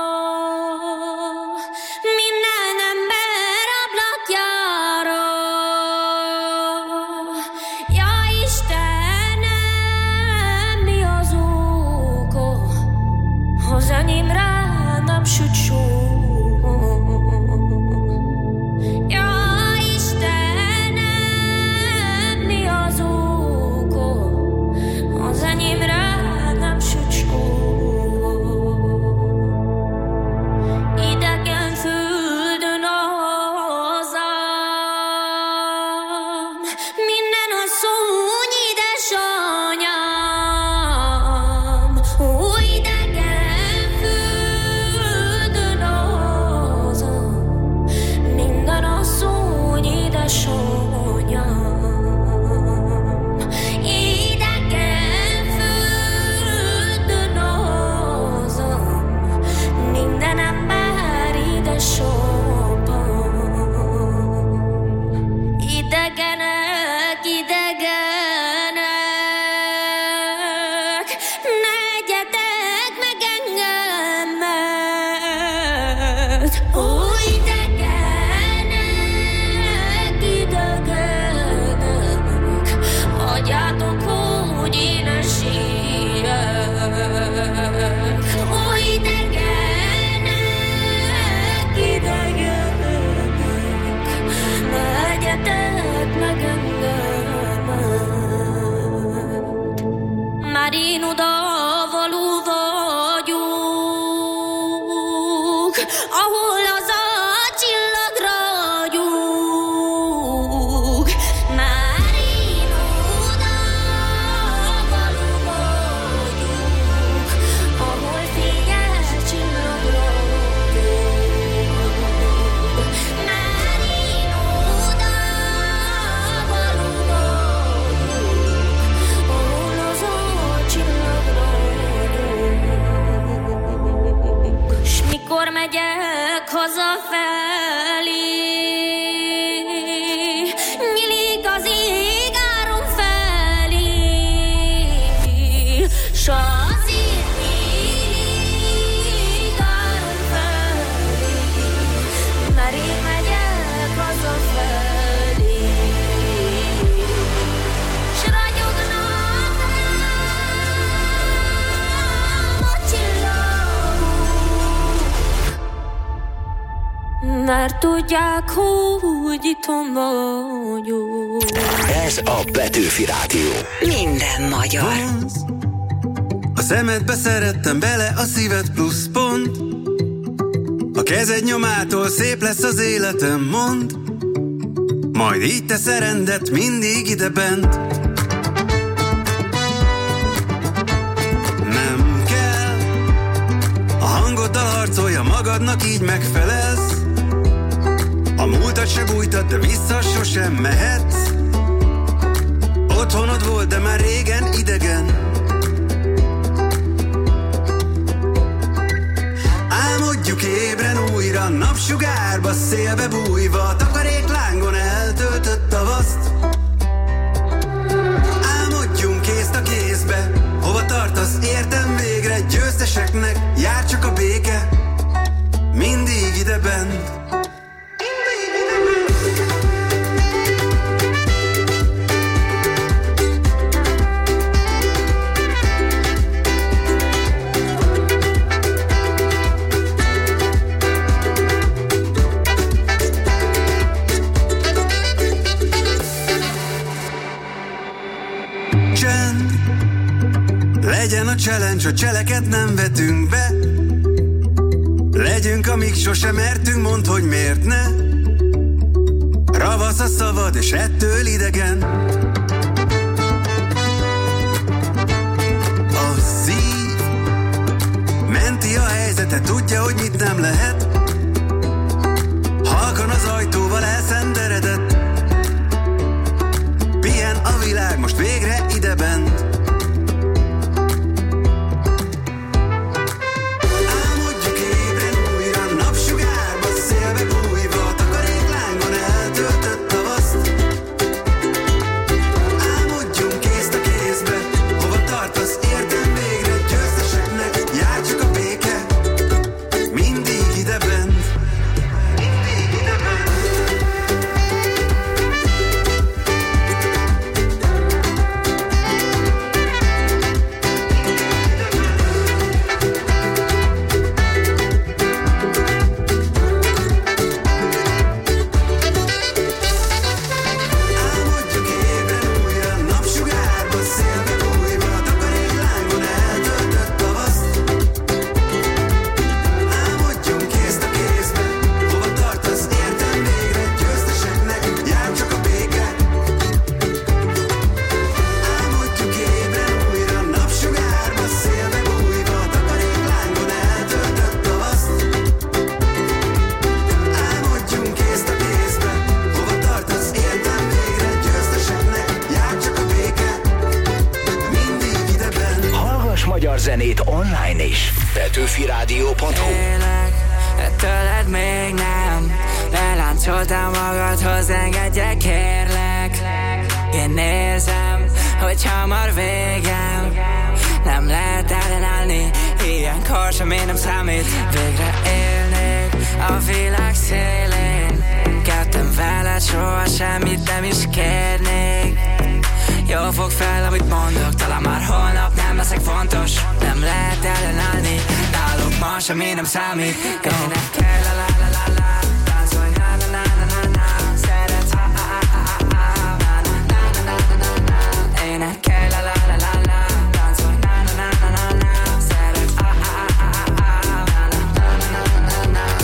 minden ember ablakjára. Ja Istenem, mi az oka, az enyémre nem süt só. Ja Istenem, mi az oka, az enyémre nem süt só. Idegen földön hazám, minden a szúny édesanyám. Ó, idegen földön hazám, minden a szúny édesanyám. Idegen földön hazám, minden ember édesapám. Idegenek, idegenek, ne egyetek meg engemet. Ó, idegenek, idegenek, adjátok, hogy én esélyek. Ó, idegenek, idegenek, ne egyetek meg engemet. Már én odavaló vagyok, ahol az a csillag ragyog. Már én odavaló vagyok, ahol fényes csillag ragyog. Már én odavaló vagyok, ahol az a csillag ragyog. S mikor megyek hazafelé, nyílik az ég áron felé, s az ég nyílik áron felé, mert én megyek hazafelé. S ragyognak rám a csillagok, mert tudják, hogy itthon vagyok. Ez a Petőfi Rádió. Minden magyar. A szemedbe szerettem bele a szíved plusz pont. A kezed nyomától szép lesz az életem, mond. Majd így tesz rendet mindig ide bent. Nem kell, a hangoddal harcolja magadnak, így megfelelsz. A múltat se bújtad, de vissza sosem mehetsz. Otthonod volt, de már régen idegen. Álmodjuk ébren újra, napsugárba, szélbe bújva, takaréklángon eltöltött tavaszt. Álmodjunk észt a kézbe, hova tartasz, értem végre, győzteseknek jár csak a béke, mindig ide bent. Legyen a challenge, a cseleket nem vetünk be. Legyünk, amíg sosem mertünk, mondd, hogy miért ne. Ravasz a szavad, és ettől idegen. A szív menti a helyzetet, tudja, hogy mit nem lehet. Halkan az ajtóval elszenderedett. Pihen a világ zenét online is. petőfi rádió pont hu. Élek, tőled még nem leláncoltál magadhoz, engedjek kérlek. Én érzem, hogy hamar végem, nem lehet ellenállni, ilyenkor sem én nem számít. Végre élnék a világ szélén, ketten veled soha semmit nem is kérnék. Jól fog fel, amit mondok, talán már holnap nem leszek fontos. Nem lehet ellenállni, náluk ma semmi nem számít. Ének kell la la la la la, táncolj na na na na na na, szeretsz ha ha ha ha ha, na na na na na na na. Ének kell la la la la la, táncolj na na na na na na, szeretsz ha ha ha ha ha, na na na na na na.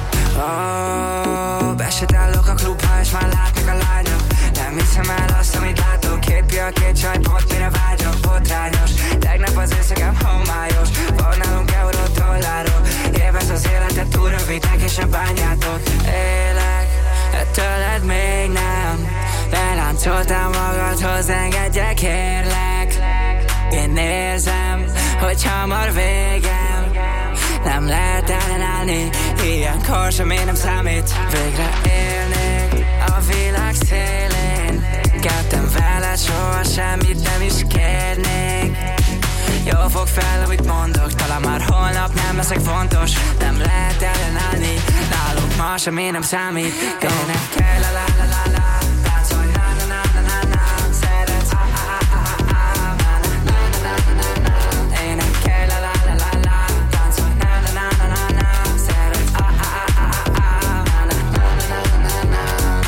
Oh, besétálok a klubba és már látnak a lányok. Nem hiszem el azt, amit látok. Két pia, két csaj, pont mire vágyok. Botrányos, tegnap az éjszakám homályos. Van nálunk euró, dollárok. Élvezd az életet, túl rövidnek és a bányátok. Élek, tőled még nem leláncoltál magadhoz, engedjek kérlek. Én érzem, hogy hamar végem, nem lehet ellenállni, ilyenkor sem én nem számít. Végre élnék a világ szélén, ketten veled soha semmit nem is kérnék. Jól fog fel, amit mondok, talán már holnap nem leszek fontos. Nem lehet ellenállni, náluk ma semmi nem számít. Ének kell la la la la la, táncolj na na na na na na, szeretsz ha ha ha ha ha, na na na na na na. Ének kell la la la la la, táncolj na na na na na na, szeretsz ha ha ha ha ha, na na na na na na.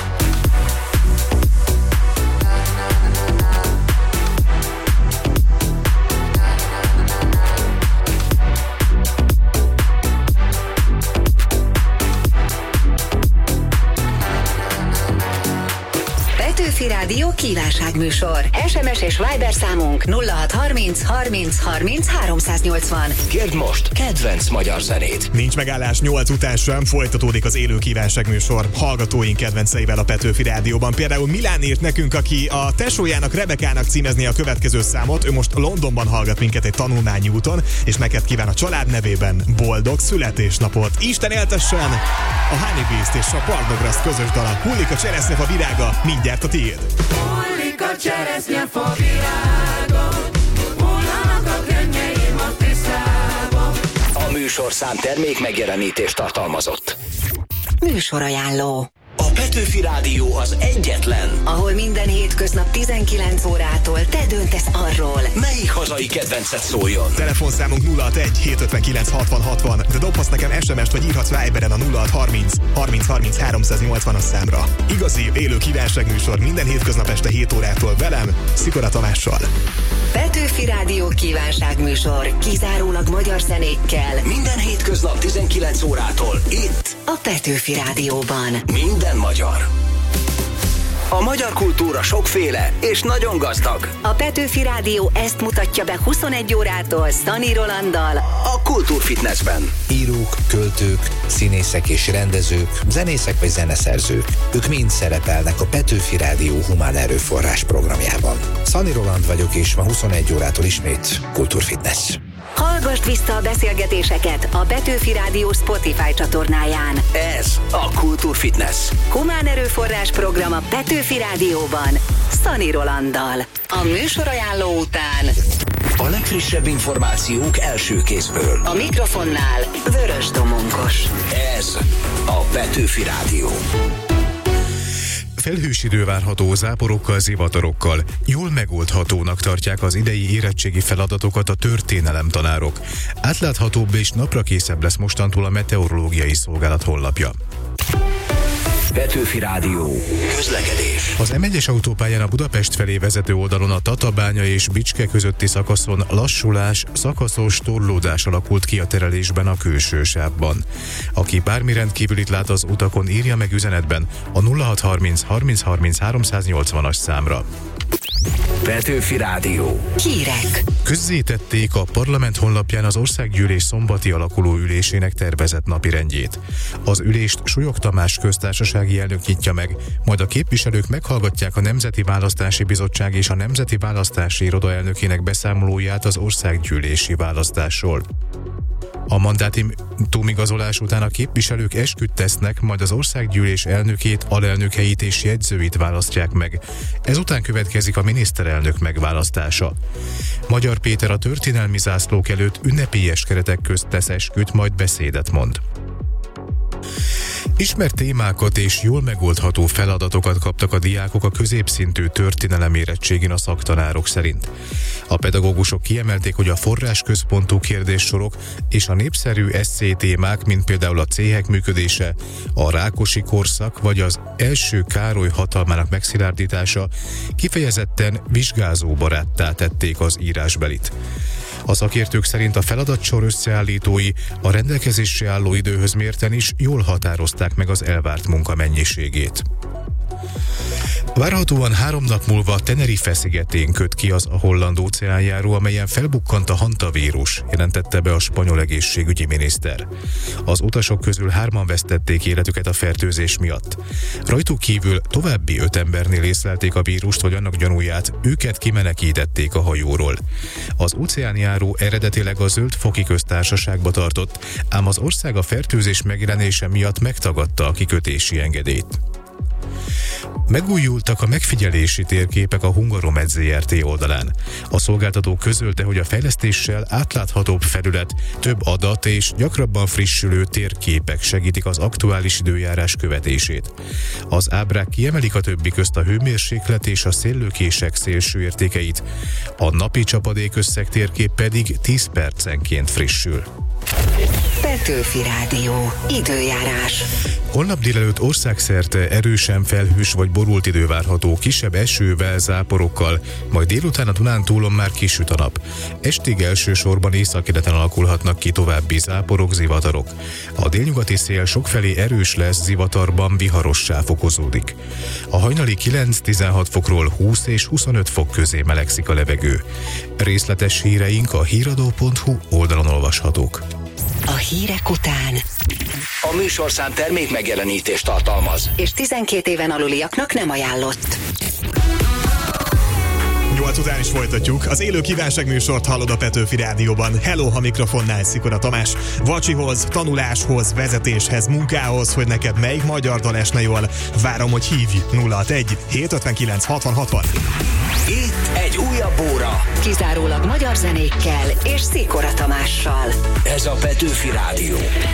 Petőfi Rádió kívánságműsor. es em es és Viber számunk nulla hat harminc harminc harminc háromszáznyolcvan. Kérd most kedvenc magyar zenét. Nincs megállás, nyolc után sem folytatódik az élő kívánságműsor hallgatóink kedvenceivel a Petőfi Rádióban. Például Milán írt nekünk, aki a tesójának, Rebekának címezni a következő számot. Ő most Londonban hallgat minket egy tanulmányi úton, és neked kíván a család nevében boldog születésnapot. Isten éltessen! A Honey Beast és a Parkdograszt közös dala. Hullik a cseresznyefa virága, mindjárt a tiéd. Hullik a cseresznyefa virága, hullanak a könnyeim a Tiszába. A műsorszám termék megjelenítést tartalmazott. Műsorajánló. A Petőfi Rádió az egyetlen, ahol minden hétköznap tizenkilenc órától te döntesz arról, melyik hazai kedvencet szóljon. Telefonszámunk nulla hatvanegy hétszázötvenkilenc hatvan hatvan, de dobhatsz nekem es em est vagy írhatsz Viberen a nulla hat harminc harminc harminc háromszáznyolcvanas számra. Igazi, élő kívánságműsor minden hétköznap este hét órától velem, Szikora Tamással. Petőfi Rádió kívánságműsor, kizárólag magyar zenékkel. Minden hétköznap tizenkilenc órától itt a Petőfi Rádióban. Minden magyar. A magyar kultúra sokféle és nagyon gazdag. A Petőfi Rádió ezt mutatja be huszonegy órától Szani Rolanddal a Kultúrfitnessben. Írók, költők, színészek és rendezők, zenészek vagy zeneszerzők. Ők mind szerepelnek a Petőfi Rádió humán erőforrás programjában. Szani Roland vagyok, és ma huszonegy órától ismét Kultúrfitness. Hallgassd vissza a beszélgetéseket a Petőfi Rádió Spotify csatornáján. Ez a Kultúrfitness. Humán erőforrás program a Petőfi Rádióban, Szani Rolanddal. A műsorajánló után a legfrissebb információk első kézből. A mikrofonnál Vörös Domonkos. Ez a Petőfi Rádió. Felhős idő várható záporokkal, zivatarokkal. Jól megoldhatónak tartják az idei érettségi feladatokat a történelemtanárok. Átláthatóbb és naprakészebb lesz mostantól a meteorológiai szolgálat honlapja. Petőfi Rádió. Közlekedés. Az em egyes autópályán a Budapest felé vezető oldalon a Tatabánya és Bicske közötti szakaszon lassulás, szakaszos torlódás alakult ki a terelésben a külső sávban. Aki bármi rendkívülit lát az utakon, írja meg üzenetben a nulla hat harminc harminc harminc háromszáznyolcvanas számra. Petőfi Rádió. Hírek. Közzétették a parlament honlapján az országgyűlés szombati alakuló ülésének tervezett napirendjét. Az ülést Súlyog Tamás köztársasági elnök nyitja meg, majd a képviselők meghallgatják a Nemzeti Választási Bizottság és a Nemzeti Választási Iroda elnökének beszámolóját az országgyűlési választásról. A mandátumigazolás után a képviselők esküt tesznek, majd az országgyűlés elnökét, alelnökeit és jegyzőit választják meg. Ezután következik a miniszterelnök megválasztása. Magyar Péter a történelmi zászlók előtt ünnepélyes keretek közt tesz esküt, majd beszédet mond. Ismert témákat és jól megoldható feladatokat kaptak a diákok a középszintű történelemérettségén a szaktanárok szerint. A pedagógusok kiemelték, hogy a forrásközpontú kérdéssorok és a népszerű esszé témák, mint például a céhek működése, a Rákosi korszak vagy az első Károly hatalmának megszilárdítása kifejezetten vizsgázóbaráttá tették az írásbelit. A szakértők szerint a feladatsor összeállítói a rendelkezésre álló időhöz mérten is jól határozták meg az elvárt munka mennyiségét. Várhatóan három nap múlva Tenerife szigetén köt ki az a holland óceánjáró, amelyen felbukkant a hantavírus, jelentette be a spanyol egészségügyi miniszter. Az utasok közül hárman vesztették életüket a fertőzés miatt. Rajtuk kívül további öt embernél észlelték a vírust vagy annak gyanúját, őket kimenekítették a hajóról. Az óceánjáró eredetileg a Zöld-foki köztársaságba tartott, ám az ország a fertőzés megjelenése miatt megtagadta a kikötési engedélyt. Megújultak a megfigyelési térképek a Hungaromed zé er té oldalán. A szolgáltató közölte, hogy a fejlesztéssel átláthatóbb felület, több adat és gyakrabban frissülő térképek segítik az aktuális időjárás követését. Az ábrák kiemelik a többi közt a hőmérséklet és a széllőkések szélső értékeit, a napi csapadékösszeg térkép pedig tíz percenként frissül. Petőfi Rádió. Időjárás. Holnap délelőtt országszerte erősen felhős vagy borult idő várható, kisebb esővel, záporokkal, majd délután a Dunántúlon már kisüt a nap. Estig elsősorban északkeleten alakulhatnak ki további záporok, zivatarok. A délnyugati szél sokfelé erős lesz, zivatarban viharossá fokozódik. A hajnali kilenc-tizenhat fokról húsz és huszonöt fok közé melegszik a levegő. Részletes híreink a híradó pont hu oldalon olvashatók. A hírek után A műsorszám termék megjelenítést tartalmaz, és tizenkét éven aluliaknak nem ajánlott. nyolc után is folytatjuk. Az élő kívánságműsort hallod a Petőfi Rádióban. Hello, a mikrofonnál Szikora Tamás. Vacsihoz, tanuláshoz, vezetéshez, munkához, hogy neked melyik magyar dal esne jól. Várom, hogy hívj nulla hatvanegy hétszázötvenkilenc hatvan hatvan. Itt egy újabb óra. Kizárólag magyar zenékkel és Szikora Tamással. Ez a Petőfi Rádió.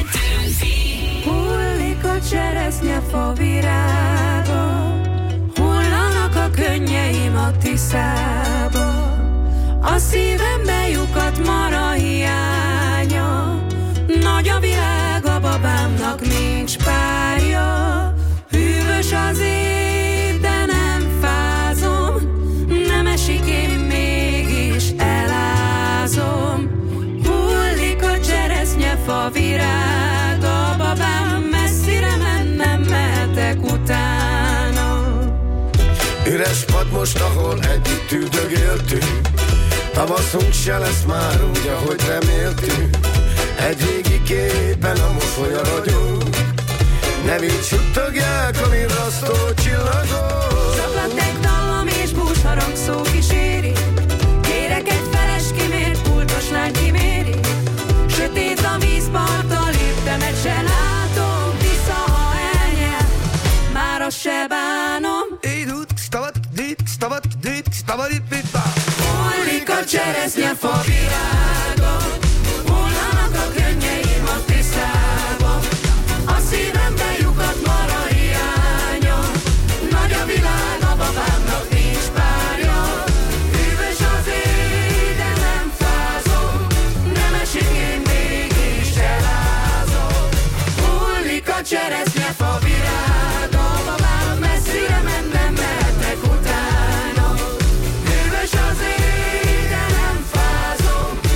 Hullik a cseresznyefa virága, hullanak a könnyeim a Tiszába. A szívembe lyukat mara hiánya, nagy a világ, a babámnak nincs párja. Hűvös az év, de nem fázom, nem esik, én mégis elázom. Hullik a cseresznyefa virága, babám messzire mennem, mehetek utána. Üres pad most, ahol együtt üldögéltünk, tavaszunk se lesz már úgy, ahogy reméltünk. Egy régi képen a mosolya ragyog, nem így suttogják a virrasztó csillagok. Zaklatek dallam és búsharang szó kíséri, kérek egy feles kimért, pultos lány kiméri. Sötét a vízparttal, léptemet se látom, vissza, ha elnyel, már azt se bánom. Hullik a cseresznyefa virága, hullanak a könnyeim a Tiszába. A szívembe lyukat mara hiánya, nagy a világ, a babámnak nincs párja. Hűvös az éj, de nem fázom, nem esik, én mégis elázom. Hullik a cseresznyefa virága, babám messzire mennem, mehetek utána. Hűvös az éj, de nem fázom,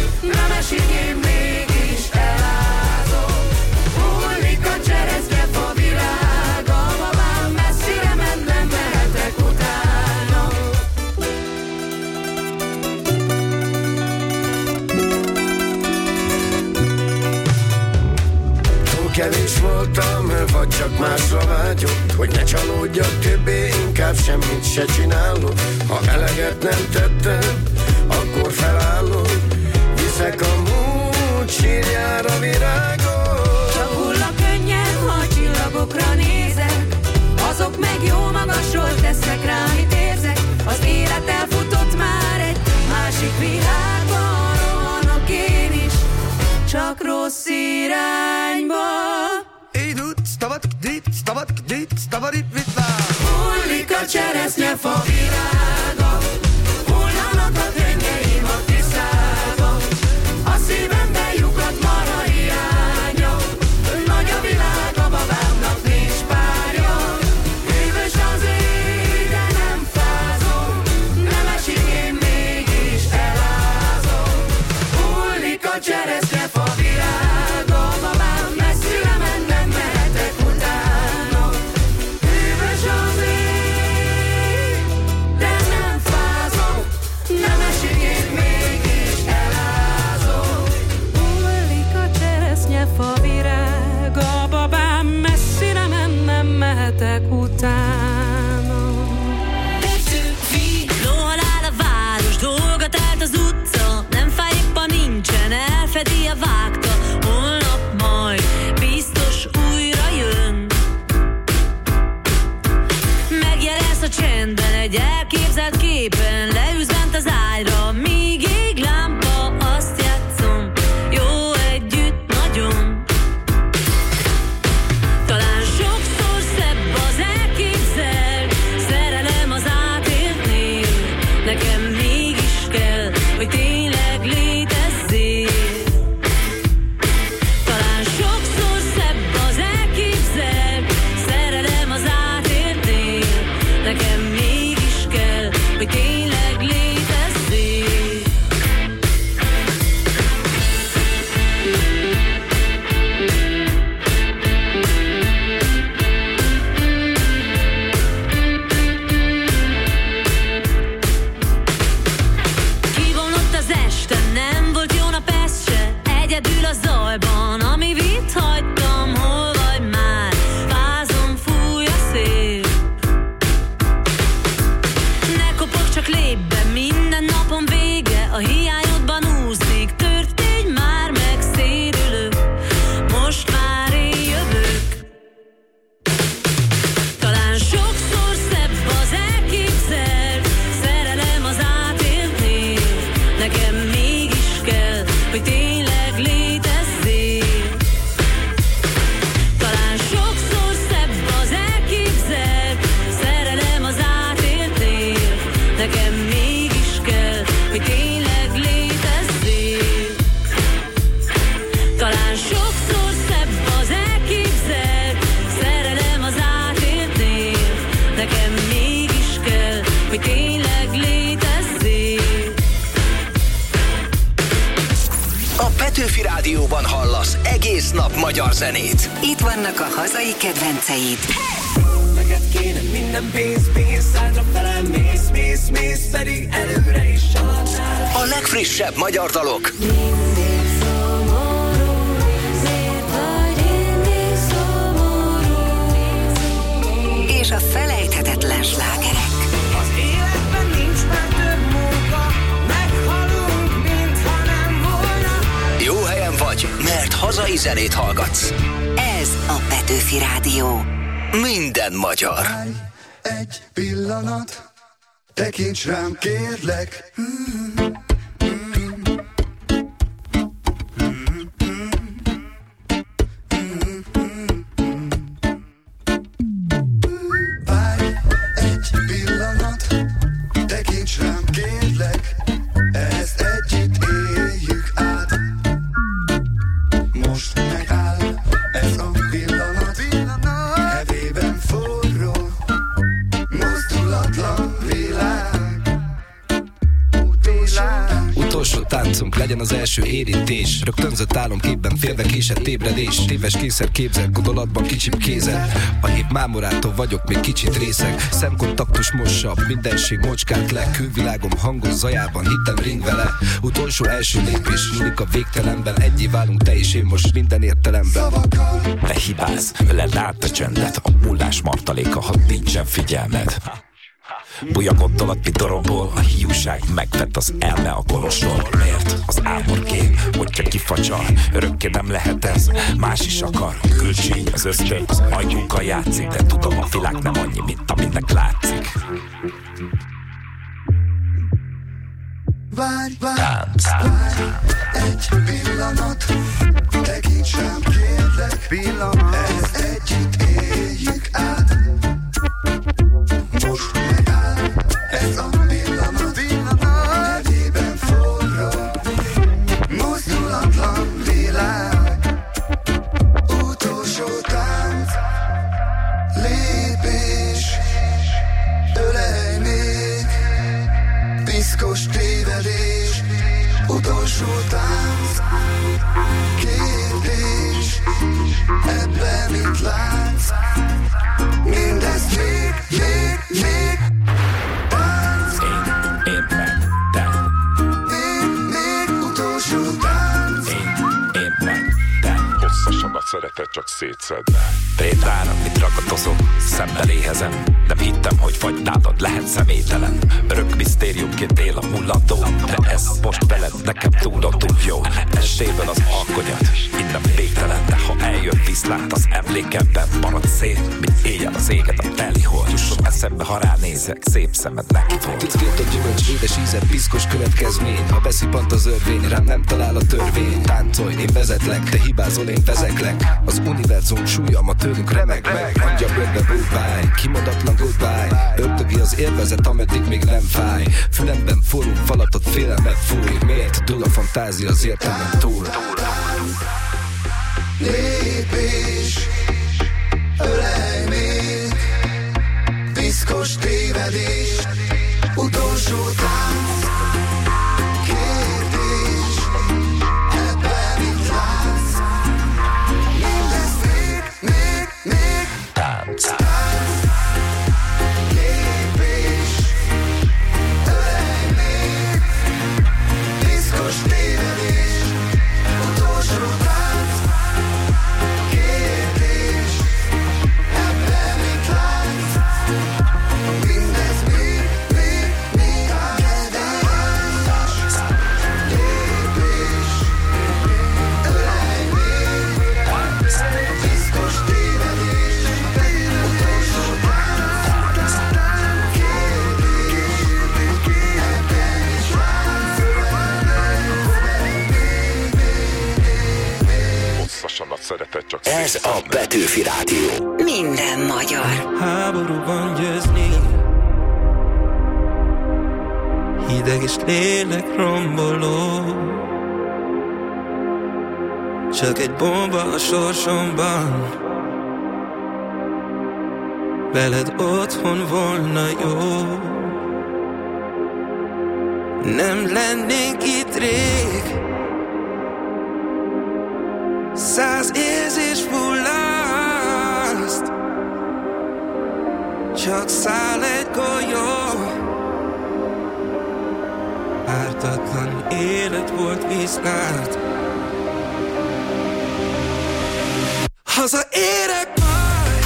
is voltam, vagy csak másra vágyok, hogy ne csalódjak többé, inkább semmit se csinálok. Ha eleget nem tettem, akkor felállok, viszek a múlt sírjára virágot. Csak hull a könnyed, ha a csillagokra nézek, azok meg jó magasról tesznek rá, mit érzek. Az élet elfutott már egy másik világban, rohanok én is, csak rossz irányba. Hullik a cseresznyefa virága, hullanak a könnyeim a tiszába, a szívemben lyukadt marha hiánya, nagy a világ, a babámnak nincs párja. Hűvös az ég, de nem fázom, nem esik, én mégis elázom. Hullik a cseresznyefa virága, babám messzire ment, nem mehetek utána. Hűvös az ég, de nem fázom, nem esik, én mégis elázom. Hullik a cseresznyefa virága, babám messzire ment, nem mehetek utána. Petőfi, rohan áll a város, dolgot állt az utca, nem fáj, épp a nincsen, elfedi a vágta, holnap majd biztos újra jön. Megjelensz a csendben egy elképzelt képen, leülsz bent az ágyra, míg ég lámpa, azt játszom, jó együtt nagyon. Talán sokszor szebb az elképzelt szerelem az átéltnél, nekem mégis kell, hogy tényleg létezzél. Talán sokszor szebb az elképzelt szerelem az átéltnél, nekem mégis kell, hogy tényleg létezzél. Kivonott az este, nem volt jó nap ez se, egyedül a zajban, ami vitt hagytam, hol vagy már, fázom, fúj a szél. Ne kopogj, csak lépj be, minden napon vége, a hiányodban úszik, történj már meg, szédülök, most már én jövök. Talán sokszor szebb az elképzelt szerelem az átéltnél, nekem mégis kell, hogy tényleg létezzél. Talán sokszor szebb az elképzelt szerelem az átéltnél, nekem mégis kell, hogy tényleg létezzél. Talán sokszor szebb az elképzelt szerelem az átéltnél, nekem mégis kell, hogy tényleg létezzél. A Petőfi Rádióban hallasz egész nap magyar zenét. Itt vannak a hazai kedvenceid. Neked kéne minden pénz, pénz, szádra felem, mész, mész, mész, pedig előre is csaladnál. A legfrissebb magyar dalok. És a felejthetetlen slágerek. Az életben nincs már több munka, meghalunk, mintha nem volna. Jó helyen vagy, mert hazai zenét hallgatsz. Ez a Petőfi Rádió. Minden magyar. Állj egy pillanat, tekints rám, kérlek. Várj egy pillanat, tekints rám, kérlek. Ezt együtt éljük át. Most megáll ez a pillanat, hevében forró, mozdulatlan világ. Utolsó táncunk, legyen az első érintés. Rögtönzött álomképben félve késett ébredés. Téves kényszer képzel, gondolatban kicsibb kézen. A hép mámorától vagyok még kicsit részeg. Szemkontaktus mossa, mindenség mocskát le. Külvilágom hangos zajában, hittem ring vele. Utolsó első lépés, nyílik a végtelenben. Egyé válunk te és én most minden értelemben. Ne hibázz, öleld át a csendet. A mullás martaléka, ha nincsen figyelmed. Bújja gondolat, mint doromból. A hiúság megvett az elme a kolostor. Miért? Az álmorkém, hogyha kifacsar. Örökké nem lehet ez, más is akar. Külcsény, az ösztön, az ajkunkkal játszik. De tudom, a világ nem annyi, mint aminek látszik. Várj, várj, várj, egy pillanat, tekint sem kérlek, pillanat, ez együtt éljük át. Most megáll, ez a pillanat, pillanat, nevében forró, mozdulatlan világ, utolsó tánc, lépés, ölej még, piszkos tévedés, utolsó tánc, kérdés, ebben mit látsz? Mindezt még, még, még tánc. Én, én meg te. Még, még utolsó tánc. Én, én meg te. Hosszasan a szeretet csak szétszedne. Rétára, mit ragadozok, szemben éhezem. Nem hittem, hogy vagy nálad lehet személytelen. Örök misztériumként él a mulató. De ez most veled nekem túl a túl jó. Estéből az alkonyat, innen végtelen. De ha eljön viszlát az emlékemben, marad szét, mint éjjel az éget a telihold. Jusson eszembe, ha ránézek, szép szemed neki volt. Tickét a gyümölcs, édes íze, piszkos következmény. Ha beszippant az örvény, rám nem talál a törvény. Táncolj, én vezetlek, te hibázol, én vezeklek. Az univerzum súlyama tőlünk remeg meg. Mondja bőrbe goodbye, kimondatlan goodbye. Ördögi az élvezet, ameddig még nem fáj. Fülemben forró falatot félelmet fúj. Miért dől a fantázia az értelmen túl? Lépés, ölej még, piszkos tévedés, utolsó tánc, kérdés, ebben mit látsz? Mindez még, még, még tánc, lépés, ölej még, piszkos tévedés, utolsó tánc, kérdés, ebben mit látsz? Mindez még, még, még a kedves. Lépés, ölej még, piszkos tévedés, utolsó tánc, kérdés, ebben mit látsz? hosszasan a szeretet csak Ez a Petőfi Rádió. Minden magyar. Háborúban győzni, hideg és lélek romboló. Csak egy bomba a sorsomban, veled otthon volna jó. Nem lennénk itt rég, száz érzés fullaszt, csak száll egy golyó. Ártatlan élet volt viszlát. Hazaérek majd,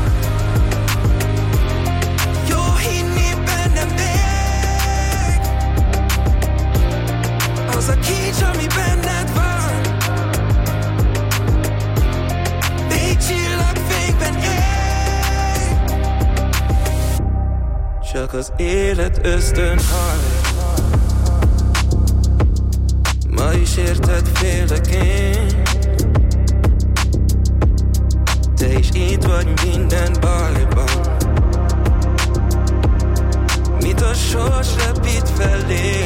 jó hinni bennem még. Az a kincs, ami benned van, még csillagfényben ég. Csak az élet ösztönhajt. Ma is érted félek én, te is itt vagy minden bajban. Mit a sors repít felé,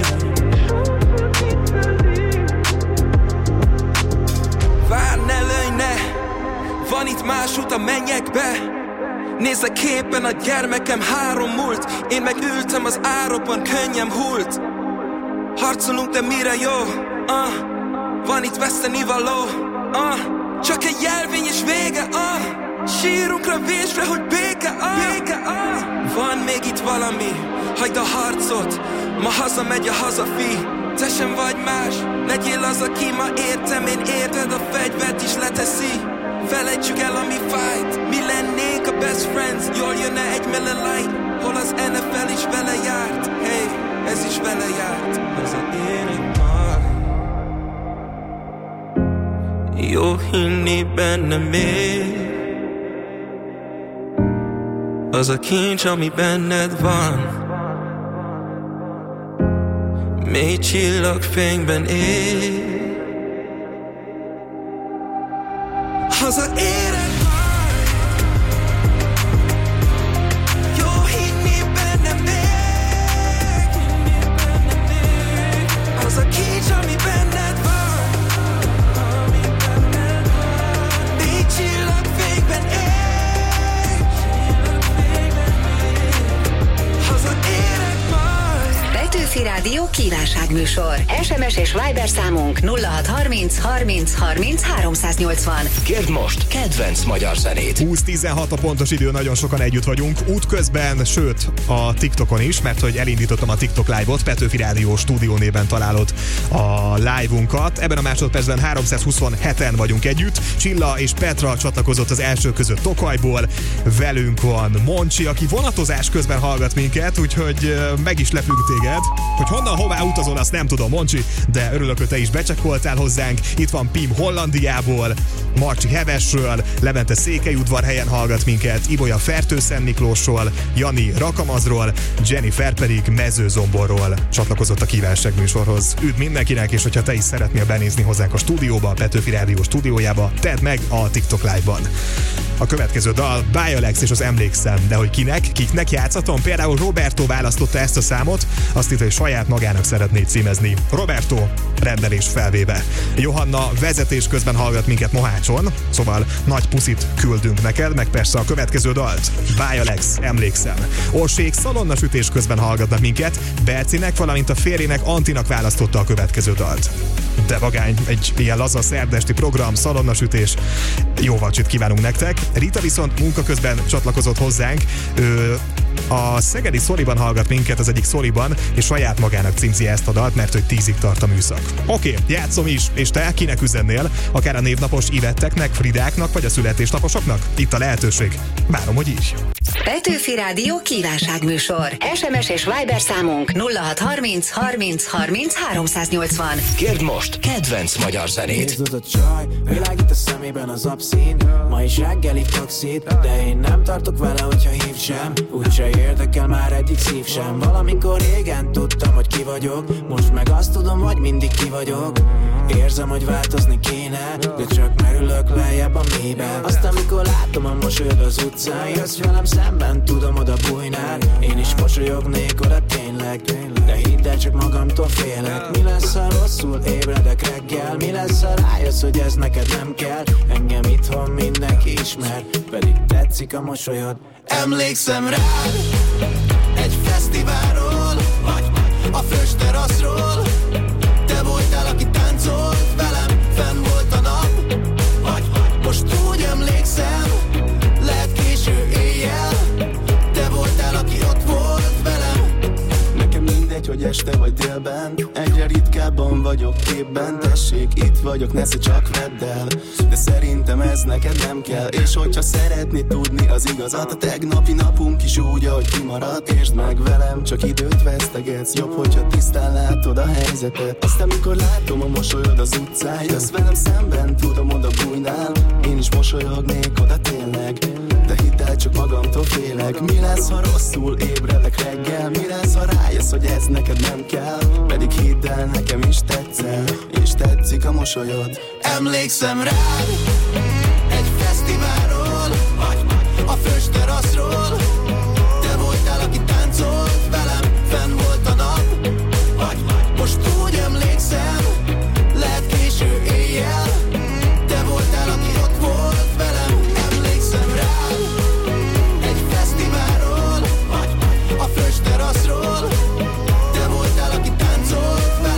várj, ne lőj, ne, van itt más út a mennyekbe. Nézz a képen, a gyermekem három múlt, én meg ültem az árokban, könnyem hult. Harcolunk, de mire jó? Uh, van itt veszteni való. uh, Csak egy jelvény és vége. uh, Sírunkra, vésre, hogy béke, uh, béke uh. Van még itt valami, hagyd a harcot. Ma hazamegy a hazafi. Te sem vagy más, legyél az, aki ma értem. Én érted, a fegyvert is leteszi. Felejtsük el, ami fájt. Mi lennénk a best friends. Jól jönne egy Miller Lite, hol az en ef el is vele járt. Hey, ez is vele járt. Ez a ének már. Jó hinni benne még. Az a kincs, ami benned van. Mély csillagfényben él. Hazaérek már. Jó hinni benne még. Az a kincs, ami benned van. Mély csillagfényben él. Hazaérek már. Petőfi Rádió kívánságműsor. es em es és Viber számunk nulla hat harminc harminc harminc háromszáznyolcvan. Kérd most kedvenc magyar zenét. húsz tizenhat a pontos idő, nagyon sokan együtt vagyunk. Útközben, sőt a TikTokon is, mert hogy elindítottam a TikTok live-ot, Petőfi Rádió stúdió néven találod a live-unkat. Ebben a másodpercben háromszázhuszonheten vagyunk együtt. Csilla és Petra csatlakozott az első között Tokajból. Velünk van Moncsi, aki vonatozás közben hallgat minket, úgyhogy meg is lepünk téged. Hogy honnan, hová utazol, azt nem tudom, Moncsi, de örülök, hogy te is becsekkoltál hozzánk. Itt van Pim Hollandiából, Marcsi Hevesről, Levente Székelyudvarhelyen hallgat minket, Ibolya Fertőszent Miklósról, Jani Rakamazról, Jennifer pedig Mezőzomborról csatlakozott a kívánságműsorhoz. Üdv mindenkinek, és hogyha te is szeretnél benézni hozzánk a stúdióba, a Petőfi Rádió stúdiójába, tedd meg a TikTok live-ban. A következő dal Bialex és az Emlékszem, de hogy kinek, kiknek játszhatom? Például Roberto választotta ezt a számot, azt itt, hogy saját magának szeretné címezni. Roberto, rendelés felvéve. Johanna vezetés közben hallgat minket Mohácson, szóval nagy puszit küldünk neked, meg persze a következő dalt. Bialex, Emlékszem. Orsék szalonnasütés közben hallgatnak minket, Bercinek, valamint a férjének Antinak választotta a következő dalt. De vagány, egy ilyen laza szerdesti program, szalonnasütés, jó vacsit kívánunk nektek. Rita viszont munka közben csatlakozott hozzánk, ő a szegedi Szoliban hallgat minket, az egyik Szoliban, és saját magának címzi ezt a dalt, mert hogy tízig tart a műszak. Oké, okay, játszom is, és te kinek üzennél? Akár a névnapos Ivetteknek, Fridáknak, vagy a születésnaposoknak? Itt a lehetőség. Várom, hogy így. Petőfi Rádió kívánságműsor. es em es és Viber számunk nulla hat harminc harminc harminc háromszáznyolcvan. Kérd most kedvenc magyar zenét. Nézd a csaj, világít a szemében az abszín. Ma is reggeli taxit, de én nem tartok vele, hogyha hív sem. Úgyse érdekel már egyik szív sem. Valamikor régen tudtam, hogy ki vagyok, most meg azt tudom, hogy mindig ki vagyok. Érzem, hogy változni kéne, de csak merülök lejjebb a mélybe. Azt, amikor látom a mosolyod az utcán, jössz velem szemben, tudom, oda bújnál. Én is mosolyognék oda tényleg, de hidd el, csak magamtól félek. Mi lesz, ha rosszul ébredek reggel? Mi lesz, ha rájössz, hogy ez neked nem kell? Engem itthon mindenki ismer, pedig tetszik a mosolyod. Emlékszem rád egy fesztiválról, vagy a Fősteraszról. Te voltál, aki táncolt velem, fenn volt a nap. Vagy most úgy emlékszem, lehet késő éjjel. Te voltál, aki ott volt velem. Nekem mindegy, hogy este vagy délben, egyre ritkábban vagyok képben. Tessék, itt vagyok, nesze csak vedd el. De szerintem ez neked nem kell. És hogyha szeretnéd tudni az igazat, a tegnapi napunk is úgy, ahogy kimaradt. Értsd meg velem, csak időt vesztegetsz. Jobb, hogyha tisztán látod a helyzetet. Aztán mikor látom a mosolyod az utcán, jössz velem szemben, tudom, oda bújnál. Én is mosolyognék oda tényleg, de hidd el, csak magamtól félek. Mi lesz, ha rosszul ébredek reggel? Mi lesz, ha rájössz, hogy ez neked nem kell? Pedig hidd el, nekem is tetszel, és tetszik a mosolyod. Emlékszem rád egy fesztiválról, vagy a Fősteraszról. Te voltál, aki táncolt velem, fenn volt a nap. Vagy most úgy emlékszem, lehet késő éjjel. Te voltál, aki ott volt velem. Emlékszem rád egy fesztiválról, vagy a Fősteraszról. Te voltál, aki táncolt velem.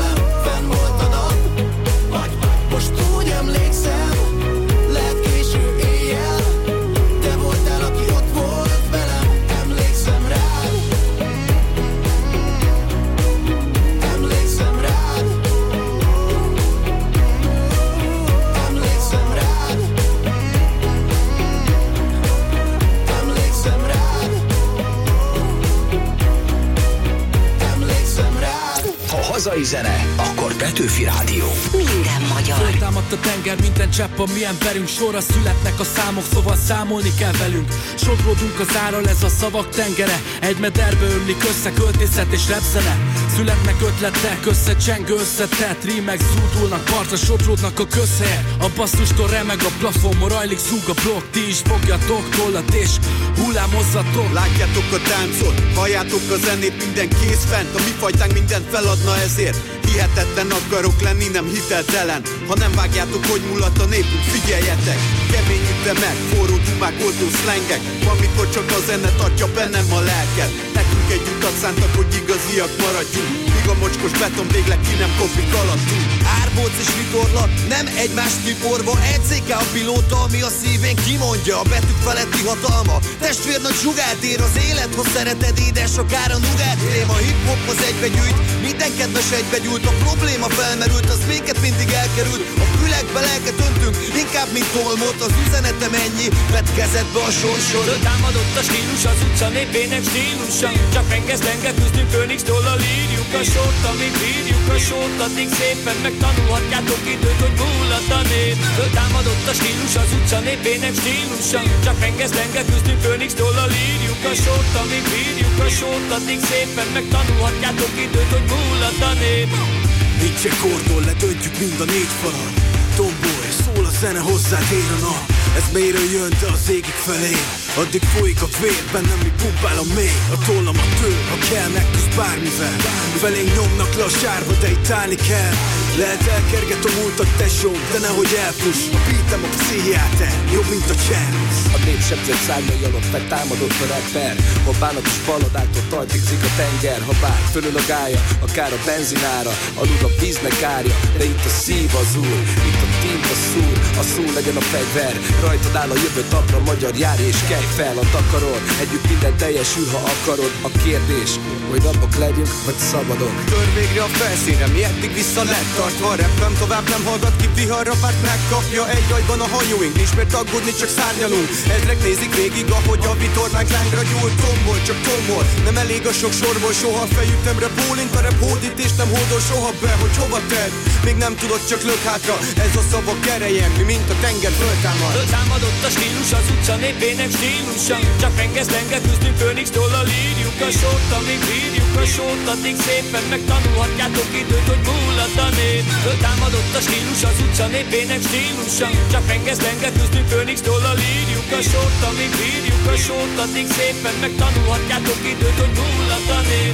hazai zene, akkor Petőfi Rádió. Minden magyar. Föltámadt a tenger, minden csepp a mi emberünk. Sorra születnek a számok, szóval számolni kell velünk. Sodródunk az árral, ez a szavak tengere. Egy mederbe ömlik össze költészet és repszene. Születnek ötletek, összecsengő, összetett rímek zúdulnak, partra sodródnak a közhelyek. A basszustól remeg a plafon, rajlik zúg a blokk. Ti is fogjatok tollat és hullámozzatok. Látjátok a táncot, halljátok a zenét, minden kész fent. A mi fajtánk mindent feladna ezért. Hihetetlen akarok lenni, nem hiteltelen. Ha nem vágjátok, hogy mulat a népünk, figyeljetek. Kemény ütemek, forró dumák, oltó szlengek. Valamikor csak a zene tartja bennem a lelket. Nekünk egy utat szántak, hogy igaziak maradjunk. Míg a mocskos beton végleg ki nem kopik alattunk. Árbóc és vitorla, nem egymást kiporva. Edzéke a pilóta, ami a szívén kimondja. A betűk feletti hatalma, testvérnagy zsugárt ér az élet. Ha szereted édes, akár a nugát krém. A hip-hop az egybegyűjt, minden kedves egybegyűlt. A probléma felmerült, az minket mindig elkerült. A fülekbe lelket öntünk, inkább mint tolmot. Az üzenetem ennyi, vedd kezedbe a sorsod. Föltámadott a stílus, az utca népének stílusa. Csak pengez lenge, küzdünk Főnixtól a lírjuk a sót, amíg bírjuk a sót. Addig szépen megtanulhatjátok időt, hogy múlhat a nép. Föltámadott a stílus, az utca népének stílusa. Csak pengez lenge, küzdünk Főnixtól a lírjuk a sót, amíg bírjuk a sót. Addig szépen megtanulhatjátok időt, hogy múlhat a nép. Nincs egy kordon, ledöntjük mind a négy falat. Tombol, és szól a zene, hozzád ér a nap. Ez mélyről jön, de az égig felé. Addig folyik a vér, bennem mi pumpál a mély. A tollam a tő, ha kell, megküzd bármivel. Felénk nyomnak le a sárba, de itt állni kell. Lehet elkerget a múltat, tesóm, de nehogy elfuss. A beatem a pszichiáter, jobb mint a csend. A nép sebzett szárnyai alatt feltámadott a rapper. Ha bánatos balladáktól tajtigzik a tenger. Ha bár fölül a gája, akár a benzinára. Alul a víznek árja, de itt a szív az úr. Itt a tinta szúr, a szó legyen a fegyver. Rajtad áll a jövő tapra, magyar jár és kelj fel a takaron. Együtt minden teljesül, ha akarod. A kérdés, hogy rabok legyünk, vagy szabadok. Tör végre a felszínre, mi eddig vissza lett tartva. Reppem tovább nem hallgat ki, viharra párt megkapja. Egy agyban a hajóink, nincs miért aggódni, csak szárnyalunk. Ezrek nézik végig, ahogy a vitornánk lángra gyúl. Tombol, csak tombol, nem elég a sok sorból. Soha fejütemre bólint, a rep hódít és nem hódol soha be, hogy hova tedd. Még nem tudod, csak lök hátra, ez a szavak ereje, mi mint a tenger föltámad. Föltámadott a stílus, az utca népének stílusa. Csak pengez lenge, küzdünk Főnixtól a lírjuk a sót, amíg bírjuk a sót. Addig szépen megtanulhatjátok időt, hogy múlhat a nép. Föltámadott a stílus, az utca népének stílusa. Csak pengez lenge, küzdünk Főnixtól a lírjuk a sót, amíg bírjuk a sót. Addig szépen megtanulhatjátok időt, hogy múlhat a nép.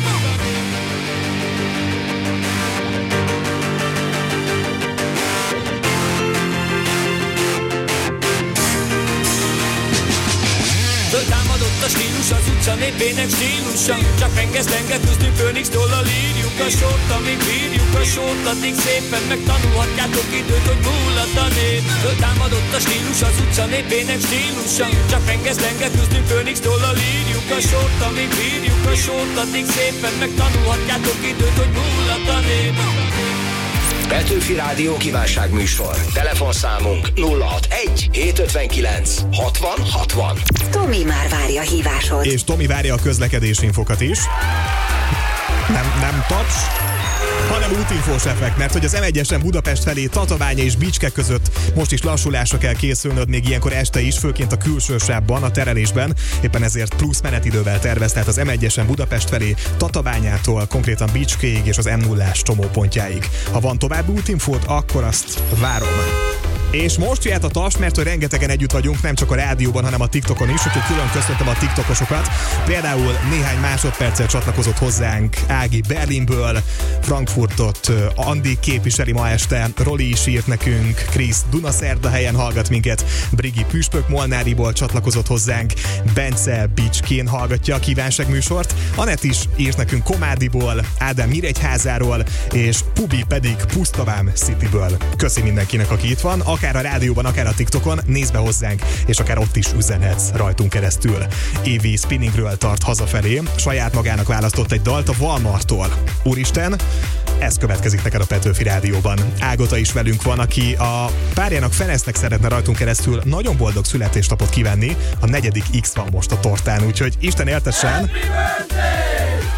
Föltámadott a stílus, az utca népének stílusa. Csak pengez lenge, küzdünk Főnixtól a lírjuk a sót, amíg bírjuk a sót. Addig szépen megtanulhatjátok időt, hogy múlhat a nép. Föltámadott a stílus, az utca népének stílusa. Csak pengez lenge, küzdünk Főnixtól a lírjuk a sót, amíg bírjuk a sót. Addig szépen megtanulhatjátok időt, hogy múlhat a nép. Petőfi Rádió kívánságműsor. Telefonszámunk nulla hatvanegy hétszázötvenkilenc hatvan hatvan. Tomi már várja a hívásod. És Tomi várja a közlekedésinfokat is. Nem, nem taps, hanem útinfós effekt, mert hogy az em egyesen Budapest felé Tatabánya és Bicske között most is lassulásra kell készülnöd, még ilyenkor este is, főként a külső sávban, a terelésben. Éppen ezért plusz menetidővel tervez, tehát az em egyesen Budapest felé Tatabányától konkrétan Bicskéig és az em nullás csomópontjáig. Ha van további útinfót, akkor azt várom. És most jöhet a taps, mert hogy rengetegen együtt vagyunk, nem csak a rádióban, hanem a TikTokon is, úgyhogy külön köszöntöm a TikTokosokat. Például néhány másodperccel csatlakozott hozzánk Ági Berlinből, Frankfurtot Andi képviseli ma este, Roli is írt nekünk, Krisz Dunaszerdahelyen hallgat minket, Brigi Püspök Molnáriból csatlakozott hozzánk, Bence Bicskén hallgatja a kívánságműsort, Anett is írt nekünk Komádiból, Ádám Nyíregyházáról, és Pubi pedig Pusztavám Cityből. Köszi mindenkinek, aki itt van, akár a rádióban, akár a TikTokon, nézd be hozzánk, és akár ott is üzenhetsz rajtunk keresztül. Évi spinningről tart hazafelé, saját magának választott egy dalt a Walmarttól. Úristen, ez következik neked a Petőfi Rádióban. Ágota is velünk van, aki a párjának Fenesznek szeretne rajtunk keresztül nagyon boldog születésnapot kívánni. A negyedik X van most a tortán, úgyhogy Isten éltessen!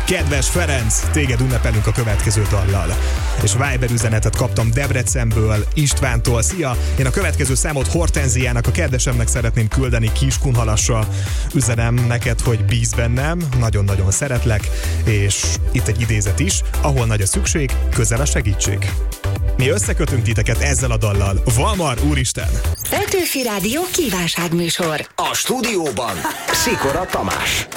Kedves Ferenc, téged ünnepelünk a következő dallal. És Viber üzenetet kaptam Debrecenből, Istvántól. Szia! Én a következő számot Hortenziának, a kedvesemnek szeretném küldeni Kiskunhalasra. Üzenem neked, hogy bíz bennem, nagyon-nagyon szeretlek, és itt egy idézet is, ahol nagy a szükség, közel a segítség. Mi összekötünk titeket ezzel a dallal. Valmar, úristen! Petőfi Rádió kívánságműsor. A stúdióban Szikora Tamás.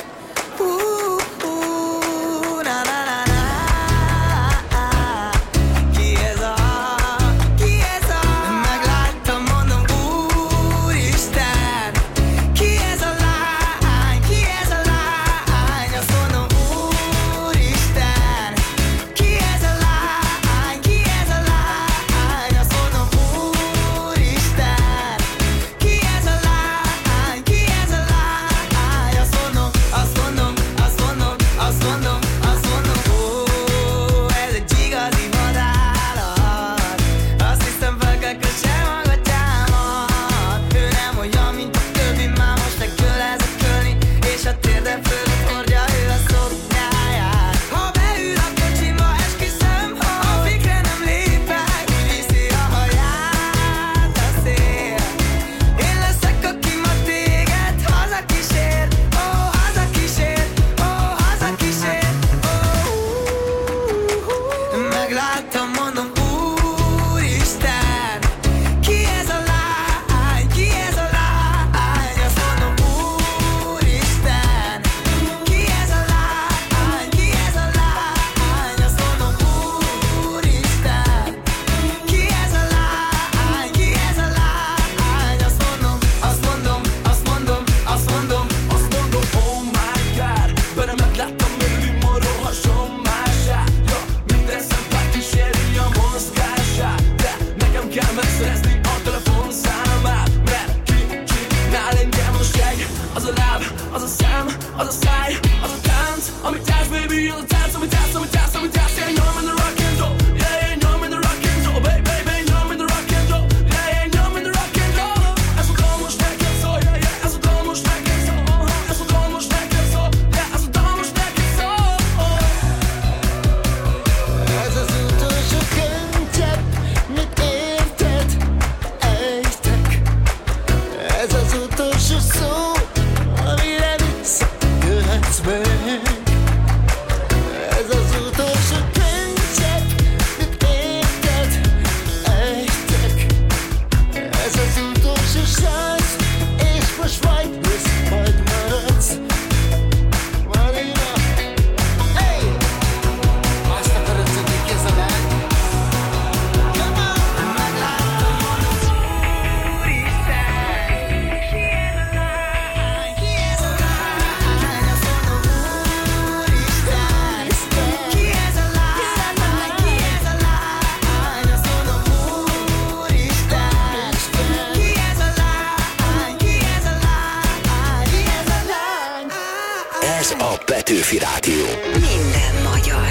Petőfi Rádió. Minden magyar.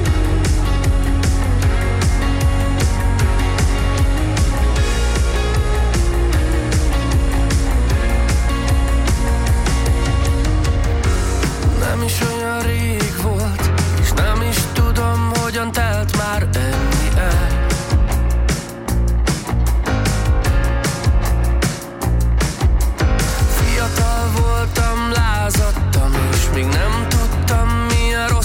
Nem is olyan rég volt, és nem is tudom, hogyan telt már ennyi el. Fiatal voltam, lázadtam, és még nem tudtam, milyen rossz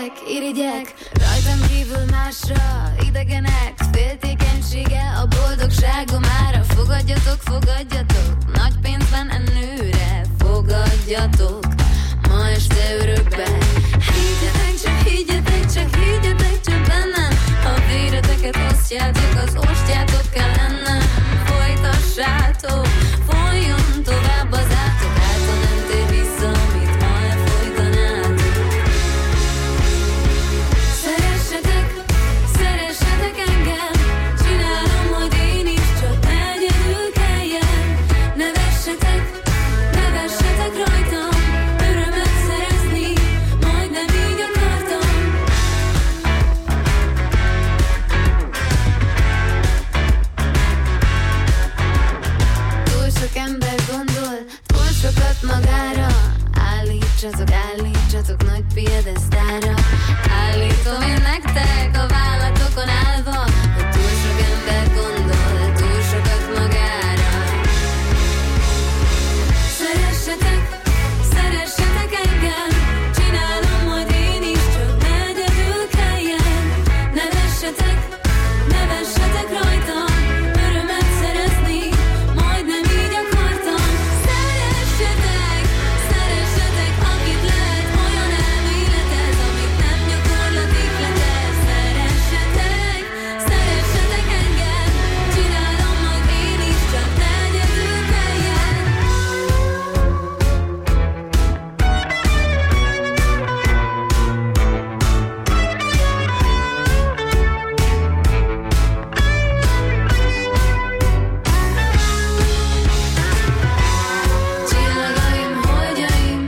Idegek, irigyek, rajtam kívül másra idegenek, féltékenysége a boldogságom ára. Fogadjatok, fogadjatok, nagy pénzben ennőre, fogadjatok, ma este örökben. Higgyetek csak, higgyetek csak, higgyetek csak bennem, ha véreteket osztjátok, az ostjátok kell lennem. Folytassátok, folyjon tovább az átok, által nem tér vissza, amit ma elfolytanátok. Szeressetek, szeressetek engem, csinálom, hogy én is csak egyedül kelljen. Nevessetek, nevessetek rajtam, örömet szerezni, majdnem így akartam. Túl sok ember gondol, túl sokat magára. Állítsatok, állítsatok nagy piedesztára. Állítom én nektek a vállatokon állva, hogy túl sok ember gondol, túl sokat magára. Szeressetek, szeressetek engem, csinálom, hogy én is csak egyedül kelljen. Nevessetek, nevessetek rajtam, örömet szerezni, majdnem így akartam. Szeressetek, szeressetek, akit lehet, olyan elméleted, amit nem gyakorlatig letesz. Szeressetek, szeressetek engem, csinálom, hogy én is csak egyedül kelljen. Csillagaim, holdjaim,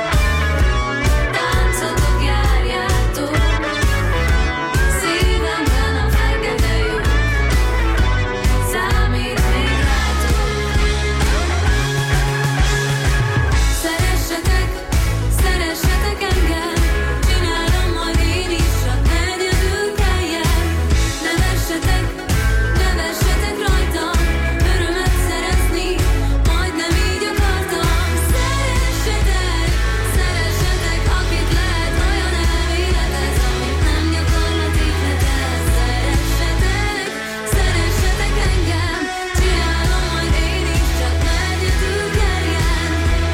táncotok, járjátok, szívemben a fekete lyuk, számít még rátok. Szeressetek, szeressetek engem, csinálom, hogy én is csak egyedül kelljen. Nevessetek, nevessetek rajtam, örömet szerezni, majdnem így akartam. Szeressetek, szeressetek, akit lehet, olyan elméleted, amit nem gyakorlatig letesz. Szeressetek, szeressetek engem, csinálom, hogy én is csak egyedül kelljen.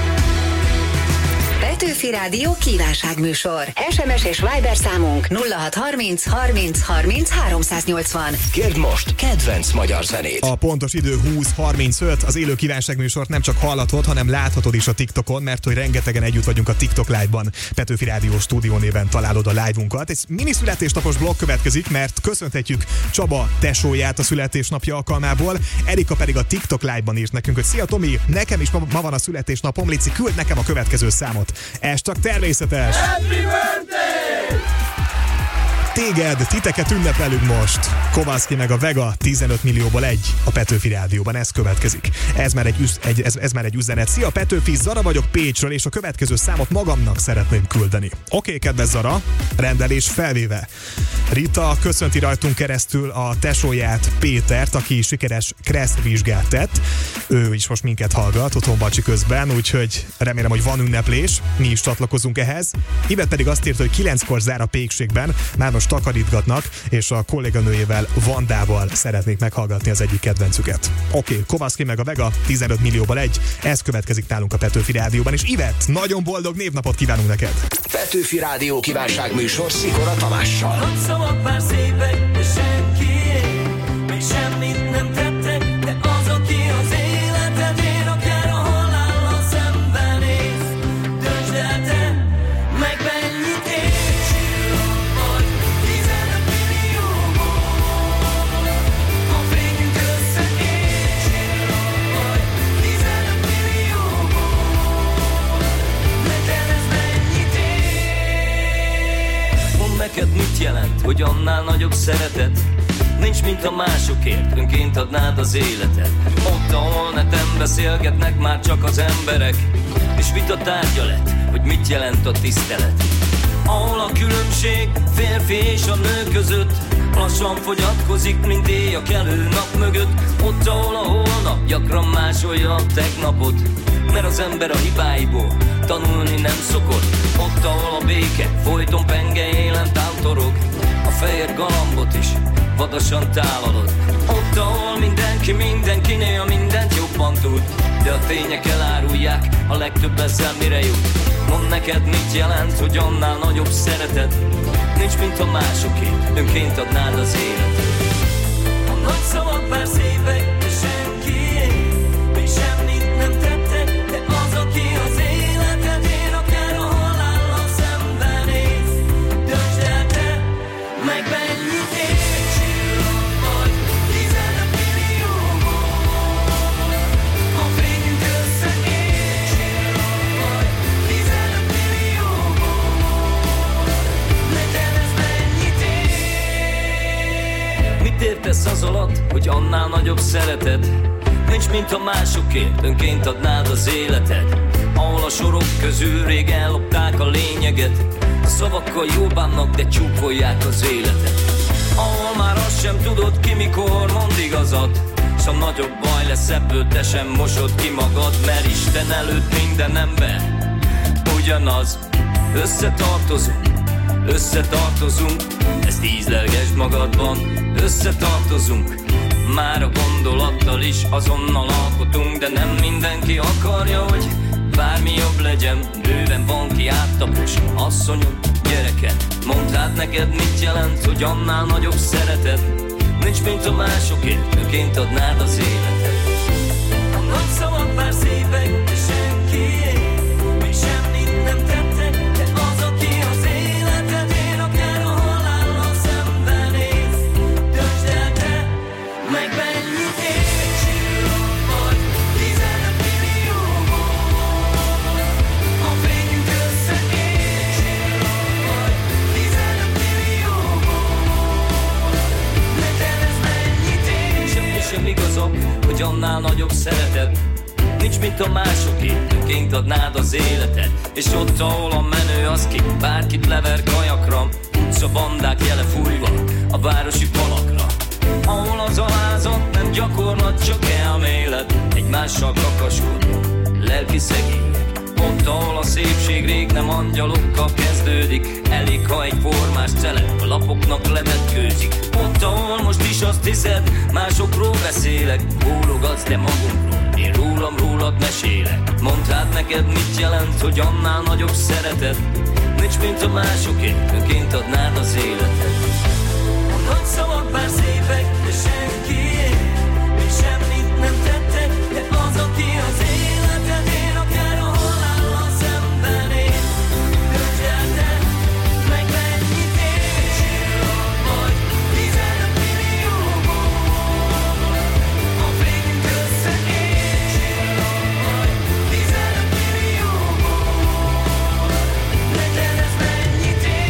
Petőfi Rádió kívánságműsor. es em es és Viber számunk nulla hat harminc harminc harminc háromszáznyolcvan. Kérd most kedvenc magyar zenét. A pontos idő húsz harmincöt, az élő kívánságműsort nem csak hallatod, hanem láthatod is a TikTokon, mert hogy rengetegen együtt vagyunk a TikTok Live-ban. Petőfi Rádió stúdió néven találod a live-unkat. Egy mini születésnapos blokk következik, mert köszönhetjük Csaba tesóját a születésnapja alkalmából. Erika pedig a TikTok Live-ban írt nekünk, hogy szia Tomi, nekem is ma, ma van a születésnapom, Lici, küld nekem a következő számot. Ez csak természetes. Happy birthday! Téged, titeket ünnepelünk most. Kovalszki meg a Vega, tizenöt millióból egy a Petőfi Rádióban, ez következik. Ez már egy, üz, egy, ez, ez már egy üzenet. Szia Petőfi, Zara vagyok Pécsről, és a következő számot magamnak szeretném küldeni. Oké, okay, kedves Zara, rendelés felvéve. Rita köszönti rajtunk keresztül a tesóját, Pétert, aki sikeres Kressz vizsgát tett. Ő is most minket hallgat otthonbacsi közben, úgyhogy remélem, hogy van ünneplés. Mi is csatlakozunk ehhez. Ivet pedig azt írta, hogy kilenckor zár a Pékségben, már most takarítgatnak, és a kolléganőjével, Vandával szeretnék meghallgatni az egyik kedvencüket. Oké, okay, Kovalszki meg a Vega, tizenöt millióból egy, ez következik nálunk a Petőfi Rádióban, és Ivet, nagyon boldog névnapot kívánunk neked! Petőfi Rádió kívánságműsor Szikora Tamással. Nagy szavak bár szépek, de senkié, még semmit nem tettek, de az, aki az életedért akár a halállal szembenéz, döntsd el te, meg mennyit érts. Vagy tizenöt millióból, a fényünk összeérts. Vagy tizenöt millióból, neked ez mennyit ér. Mondd neked, mit jelent, hogy annál nagyobb szeretet nincs, mint a másokért, önként adnád az életed. Ott, ahol neten beszélgetnek már csak az emberek, és vita tárgya lett, hogy mit jelent a tisztelet. Ahol a különbség férfi és a nő között Lassan fogyatkozik, mint éj a kelő nap mögött. Ott, ahol a holnap gyakran másolja a tegnapot. Mert az ember a hibáiból tanulni nem szokott. Ott, ahol a béke folyton penge élen tántorog. A fehér galambot is vadasan tálalod. Ott, ahol mindenki mindenkinél mindent jobban tud. De a tények elárulják, a legtöbb ezzel mire jut. Mondd neked, mit jelent, hogy annál nagyobb szeretet. Nincs, mint a másoké, önként adnád az életet. A nagy szavak bár szépek, de senkié, még semmit nem tettek. De az, aki az életedén akár a halállal szembenéz. Döntsd el te, meg mennyit ér. Egy csillag vagy, tizenöt millióból. A fényünk összeér. Egy csillag vagy, tizenöt millióból. Neked ez mennyit ér? Mit értesz az alatt, hogy annál nagyobb szereted? Nincs, mint a másokért, önként adnád az életed. Ahol a sorok közül rég ellopták a lényeget. A szavakkal jól bánnak, de csúfolják az életet. Ahol már azt sem tudod ki, mikor mond igazat. S a nagyobb baj lesz ebből, te sem mosod ki magad. Mert Isten előtt minden ember ugyanaz. Összetartozunk, összetartozunk. Ezt ízlelgesd magadban, összetartozunk. Már a gondolattal is azonnal alkotunk. De nem mindenki akarja, hogy bármi jobb legyen. Bőven van ki áttapos, asszonyom, gyereke. Mondd hát neked, mit jelent, hogy annál nagyobb szeretet. Nincs, mint a másokért, önként adnád az életet. A nagy szavak bár szépek, de senkié, még semmit nem tettek. De az, aki az életedén akár a halállal szembenéz. Döntsd el te, meg mennyit ér. Egy csillag vagy, tizenöt millióból. A fényünk összeér. Egy csillag vagy, tizenöt millióból. Neked ez mennyit ér? Semmi sem igazabb, hogy annál nagyobb szeretet. Nincs, mint a másoké, önként adnád az életed. És ott, ahol a menő az ki, bárkit lever kajakra. Utcabandák jele fújva a városi falakra. Ahol az alázat nem gyakorlat, csak elmélet. Egymással kakaskodó, lelki szegények. Ott, ahol a szépség rég nem angyalokkal kezdődik. Elég, ha egy formás szelet a lapoknak levetkőzik. Ott, ahol most is azt hiszed, másokról beszélek. Bólogatsz, de magunkról, én rólam, rólad mesélek. Mondd hát neked, mit jelent, hogy annál nagyobb szeretet. Nincs, mint a másokért, önként adnád az életet. A nagy szavak bár szépek, de senkié, még semmit nem tettek. De az, aki az életedén akár a halállal szembenéz. Döntsd el te, meg mennyit ér. Egy csillag vagy, tizenöt millióból. A fényünk összeér. Egy csillag vagy, tizenöt millióból. Neked ez mennyit ér?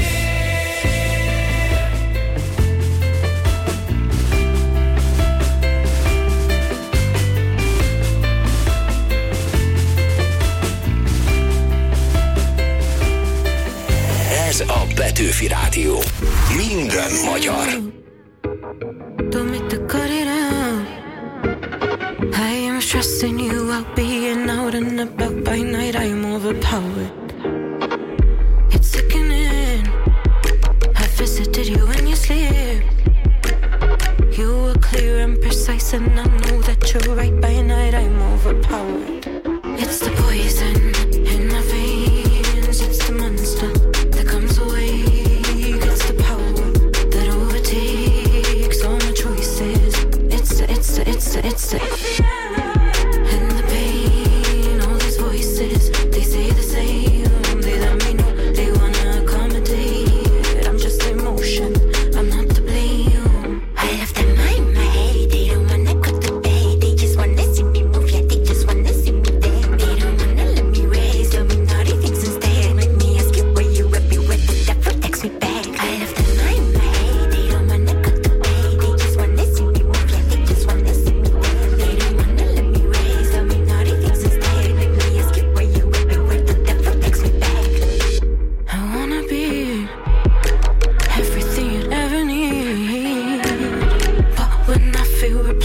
Ez a Petőfi Rádió. Minden magyar. Don't make the cut it out. I am stressing you out, being out and about by night. I am overpowered. It's sickening. I visited you in your sleep. You were clear and precise, and I know that you're right by night. I am overpowered. It's the poison in my veins. It's the monster that comes awake. It's the power that overtakes all my choices. It's the, it's the, it's the, it's the and the pain, all these voices, they say the same. They let me know they wanna accommodate. I'm just emotion, I'm not to blame. I left them in my head, they don't wanna cut the bait. They just wanna see me move, yeah, they just wanna see me dead. They don't wanna let me raise, tell me naughty things instead. Make me ask you where you at, be with the that protects me back. I left them in my head, they don't wanna cut the bait. They just wanna see me move, yeah, they just wanna see me dead. They don't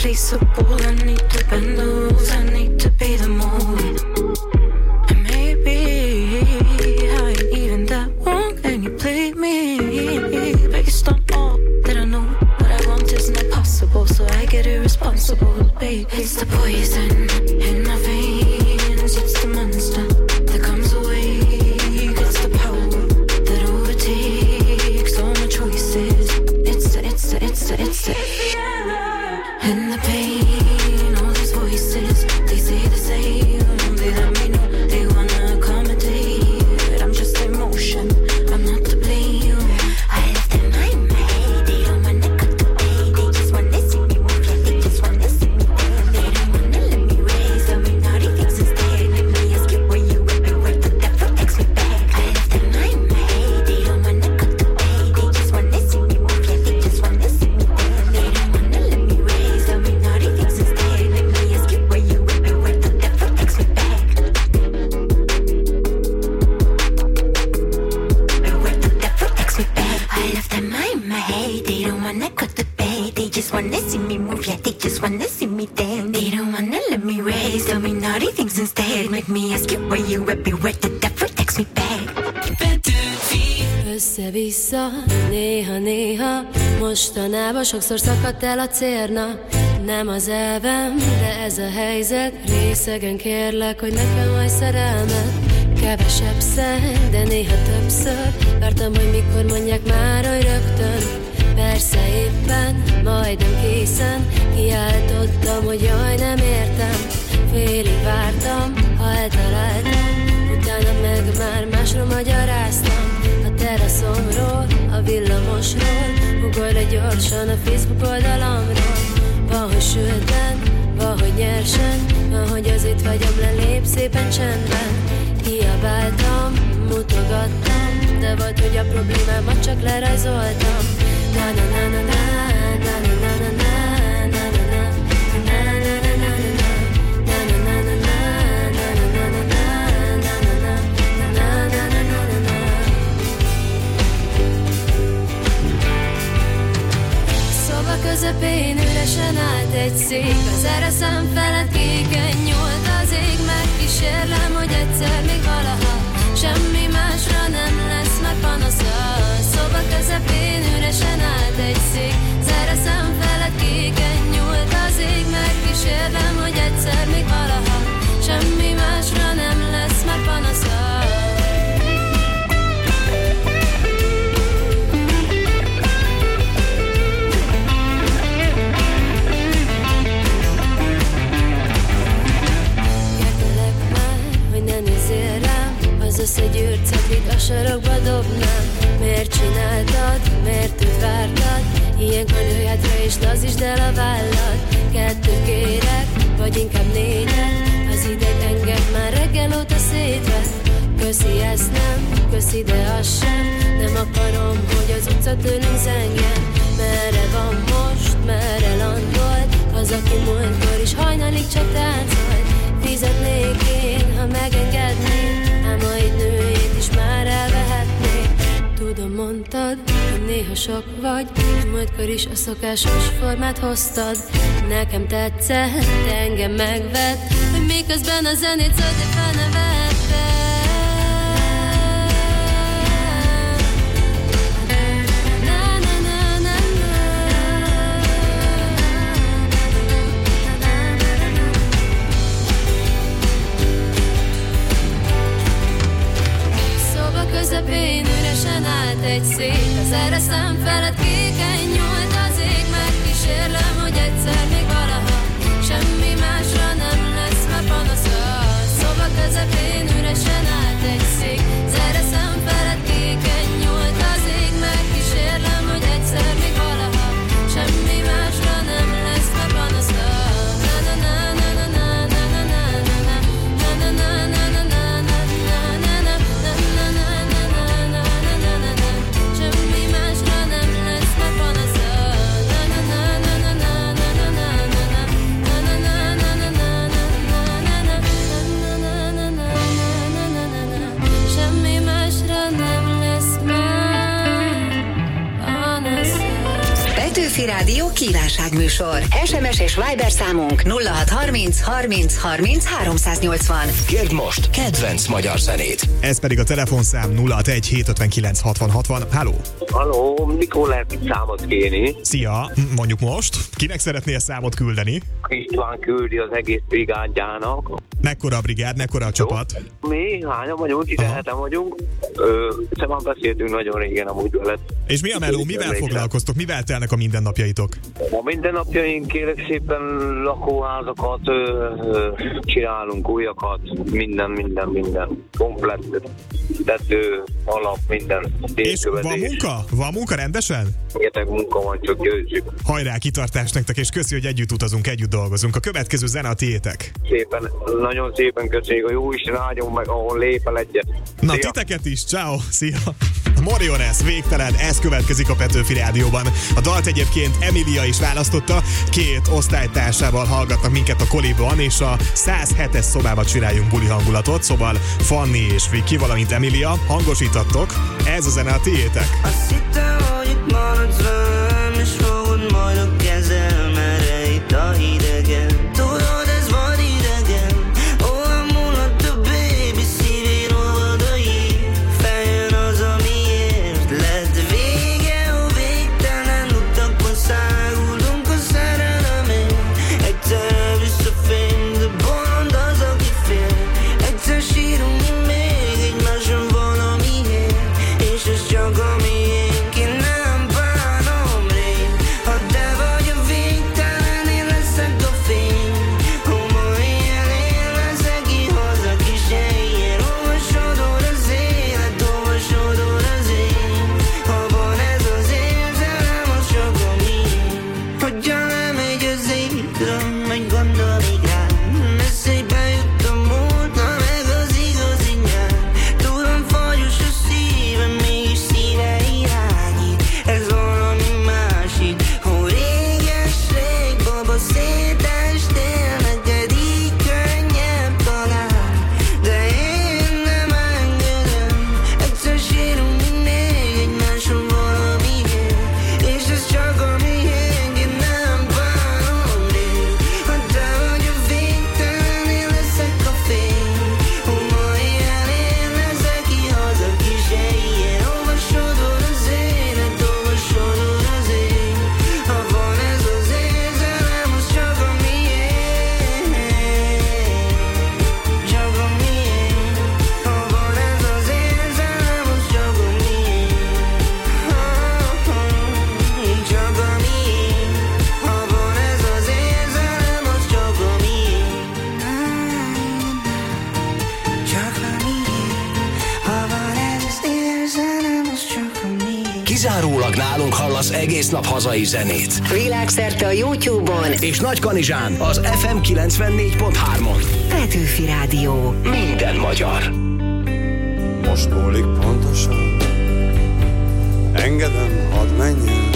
irreplaceable. I need to bend the rules, I need to be the moon. And maybe I ain't even that wrong, and you played me based on all that I know. What I want is not possible, so I get irresponsible, babe. It's the poison in my veins, it's the monster that comes away. It's the power that overtakes all my choices. It's the, it's the, it's the, it's the and the pain, all these voices, they say the same. They let me know they wanna accommodate. I'm just emotion, I'm not to blame. I left them my way, they don't wanna cut away. They just wanna see me move, yeah, they just wanna see me dance. They don't wanna let me raise, tell me naughty things instead. Make me ask you where you would be, where the devil takes me back. I left them my way, they don't wanna cut away. They just wanna see me move, yeah, they just wanna see me dance. They don't wanna let me raise, tell me naughty things instead. Make me ask you where you would be, where the devil takes me back. Where the devil takes me back. I left them my way, they don't wanna cut the bait. They just wanna see me move, yeah, they just wanna see me dance. They don't wanna let me raise, tell me naughty things instead. Make me ask you where you would be, where the devil takes me back. Össze-vissza, néha-néha, mostanában sokszor szakadt el a cérna. Nem az elvem, de ez a helyzet. Részegen kérlek, hogy nekem majd szerelmet. Kevesebb szer, de néha többször. Vártam, hogy mikor mondják már, hogy rögtön. Persze éppen, majdnem készen. Kiáltottam, hogy jaj, nem értem. Félig vártam, ha eltaláltam. Utána meg már másról magyaráztam. A teraszomról, a villamosról. Ugorj gyorsan a Facebook oldalamról. Van, hogy sülten, van, hogy nyersen. Van, hogy az itt vagyom, lelép szépen csendben. Kiabáltam, mutogattam, de volt, hogy a problémámat csak lerajzoltam. Na na na na na na na na na na na na na közepén üresen állt egy szék. Az ereszem felett kéken nyúlt az ég. Megkísérlem, hogy egyszer még valaha semmi másra nem lesz már panasza. Szoba közepén üresen állt egy szék. Az ereszem felett kéken nyúlt az ég. Megkísérlem, hogy egyszer még valaha semmi másra nem lesz már panasza. Az összegyűrt cetlit a sarokba dobnám. Miért csináltad, miért őt vártad? Ilyenkor nőj hátra és lazítsd el a vállad. Kettőt kérek, vagy inkább négyet. Az ideg engem már reggel óta szétvett. Köszi, ezt nem, köszi, de az sem. Nem akarom, hogy az utca tőlünk zengjen. Merre van most, merre landolt? Az, aki múltkor is hajnalig csak táncolt. Fizetnék én, ha megengednék. Ám a egy nőjét is már elvehetnék. Tudom, mondtad, hogy néha sok vagy. Múltkor is a szokásos formát hoztad. Nekem tetszett, de engem megvett. Hogy miközben a zenét szólt, de felnevetted. Közepén üresen állt egy szék. Az ereszem felett kéken nyúlt az ég. Megkísérlem, hogy egyszer még valaha semmi másra nem lesz már panasza. Szoba közepén üresen állt egy szék. Az ereszem felett kéken nyúlt az ég. Megkísérlem, hogy egyszer még valaha semmi másra nem lesz már panasza. Na na na na na na na na na na na na na na na. Semmi másra nem lesz Rádió kívánságműsor. es em es és Viber számunk nulla hat harminc harminc harminc háromszáznyolcvan. Kérd most kedvenc magyar zenét. Ez pedig a telefonszám nulla hat egy hét ötvenkilenc hatvan hatvan. Halló! Halló, mikor lehet számot kérni? Szia! Mondjuk most? Kinek szeretnél számot küldeni? István küldi az egész brigádjának. Mekkora a brigád, mekkora a csapat? Mi hányan vagyunk, tizenheten vagyunk. Ö, szóval beszéltünk nagyon régen amúgy veled. És mi a meló, mivel foglalkoztok, mivel telnek a mindennapjaitok? A mindennapjaink kérek szépen lakóházakat, ö, ö, csinálunk újakat, minden, minden, minden. Komplett tető, alap, minden. És van munka? Van munka rendesen? Értek munka van, csak győzzük. Hajrá, kitartás nektek, és köszi, hogy együtt utazunk, együtt dolgozunk. A következő zene a tiétek. Szépen, nagyon szépen köszönjük, a jó Isten áldjon meg, ahol lépel egyet. Na, szia. Titeket is, ciao, szia! Moriones, végtelen, ez következik a Petőfi Rádióban. A dalt egyébként Emilia is választotta, két osztálytársával hallgatnak minket a koliban, és a száz hetes szobában csináljunk buli hangulatot, szóval Fanni és Viki, valamint Emilia, hangosítattok, ez a zene a tiétek. Azt hittem, hogy itt maradsz velem, és fogod majd a kezelmere itt a hidegen. Tudod, ez vad idegen, olyan mulat a baby szívén olvad a hír. Feljön az, amiért lett vége, a végtelen utakon száguldunk a szerelemért. Egyszer visszafény, de bolond az, aki fél. Egyszer sírunk mi még egymáson valamiért, és ez csak a miénk, én nem bánom rég. Ha te vagy a végtelen, én leszek a fény. Ha ma ilyen én leszek ki haza kis helyen. Hova sodor az élet, hova sodor az én. Ha van ez az érzelem, az csak a miénk. Hogyha lemegy az égre, meg gondolik rám, eszébe jut a múlt, na meg az igazi nyár. Tudom, fagyos a szívem, mégis szíve irányít. Ez valami másik, hogy réges-rég, baba, szétestél, neked így könnyebb talán. De én nem engedem, egyszer sírunk mi még egymáson valamiért, és ez csak a miénk, én nem bánom rég. Ha te vagy a végtelen, én leszek a fény. Ha ma ilyen én leszek ki haza kis helyen. Hova sodor az élet, hova sodor az ég. Ha van ez az érzelem, az csak a miénk, csak a miénk. Ha van ez az érzelem, az csak a miénk, csak a miénk. Ha van ez az érzelem, az csak a miénk, csak a miénk. Ha van ez az érzelem, az csak a miénk. Kizárólag nálunk hallasz egész nap hazai zenét. Világszerte a YouTube-on És Nagykanizsán az ef em kilencvennégy pont hármon. Petőfi Rádió. Minden magyar. Most múlik pontosan, engedem, hadd menjen.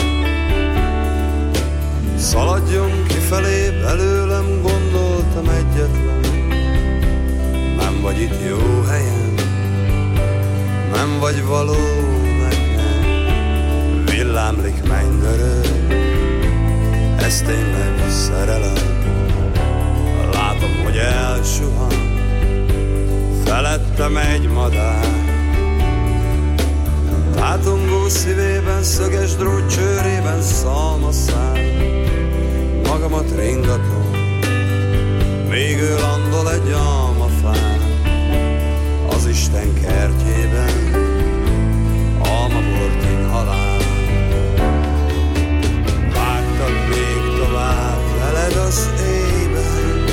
Szaladjon kifelé, belőlem gondoltam egyetlen. Nem vagy itt jó helyen, nem vagy való nekem. Villámlik mennydörög, ez tényleg szerelem. Látom, hogy elsuhan felettem egy madár. Tátongó szívében, szöges drót csőrében szalmaszál. Magamat ringatom, még ő landol egy almafán. Az Isten kertjében almabort inhalál. Vágtak még tovább veled az éjben,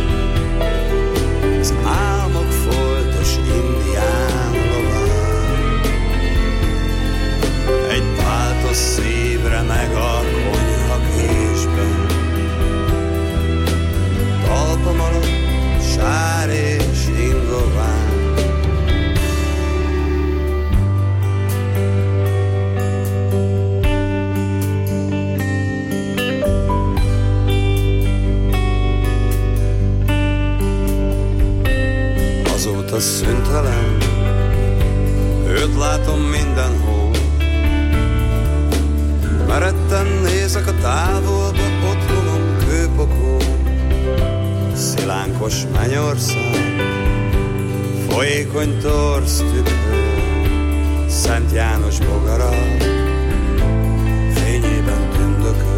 az álmok foltos indián lován. Egy páltos szívre meg a konyha késben, talpam alatt sár és ingován. Azóta szüntelen, őt látom mindenhol. Meretten nézek a távolba, otthonom kőpokó, szilánkos mennyország, folyékony torz tükrő, Szent János bogara, fényében tündököl.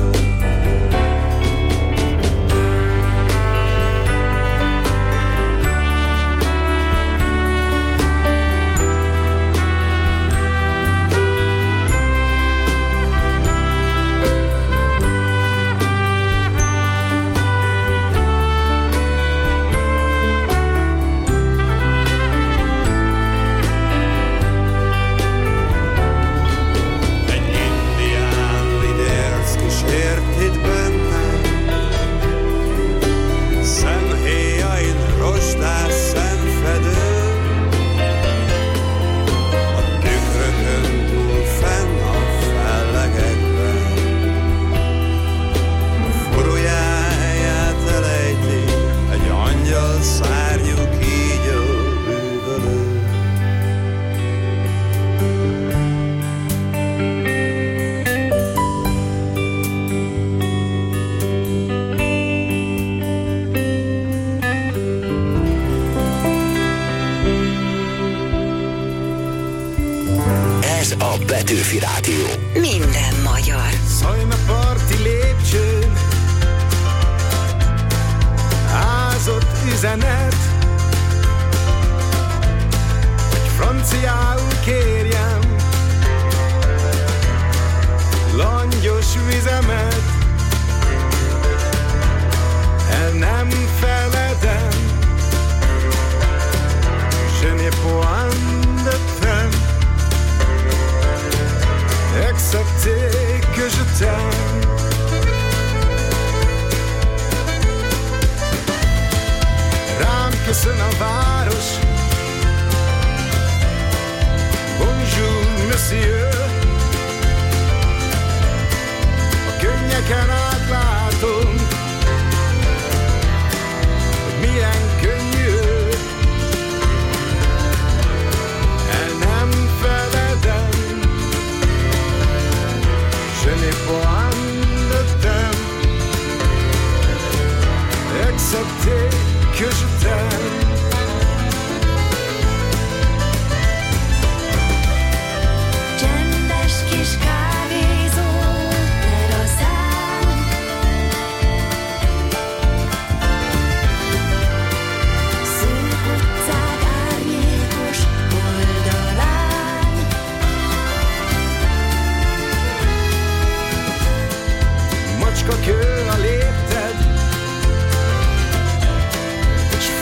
Petőfi Rádió. Minden magyar. Szajna parti lépcsőn ázott üzenet, hogy franciául kérjem langyos vizemet. El nem feledem, je n'ai point de peine, accepter que je t'aime. Rám köszön a város, bonjour monsieur. A könnyeken átlátom, hogy milyen könnyű. El nem feledem, je n'ai point de temps, accepter que je t'aime. Csendes kis kávézó, teraszán, szűk utcák árnyékos oldalán. Macska kő a lépted, és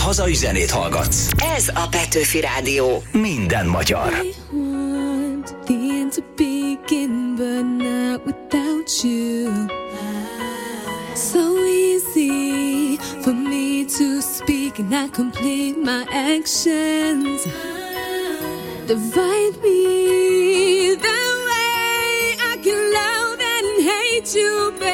hazai zenét hallgatsz. Ez a Petőfi Rádió. Minden magyar. I want the end to begin, but not without you. So easy for me to speak and not complete my actions. Divide me that way I can love and hate you, baby.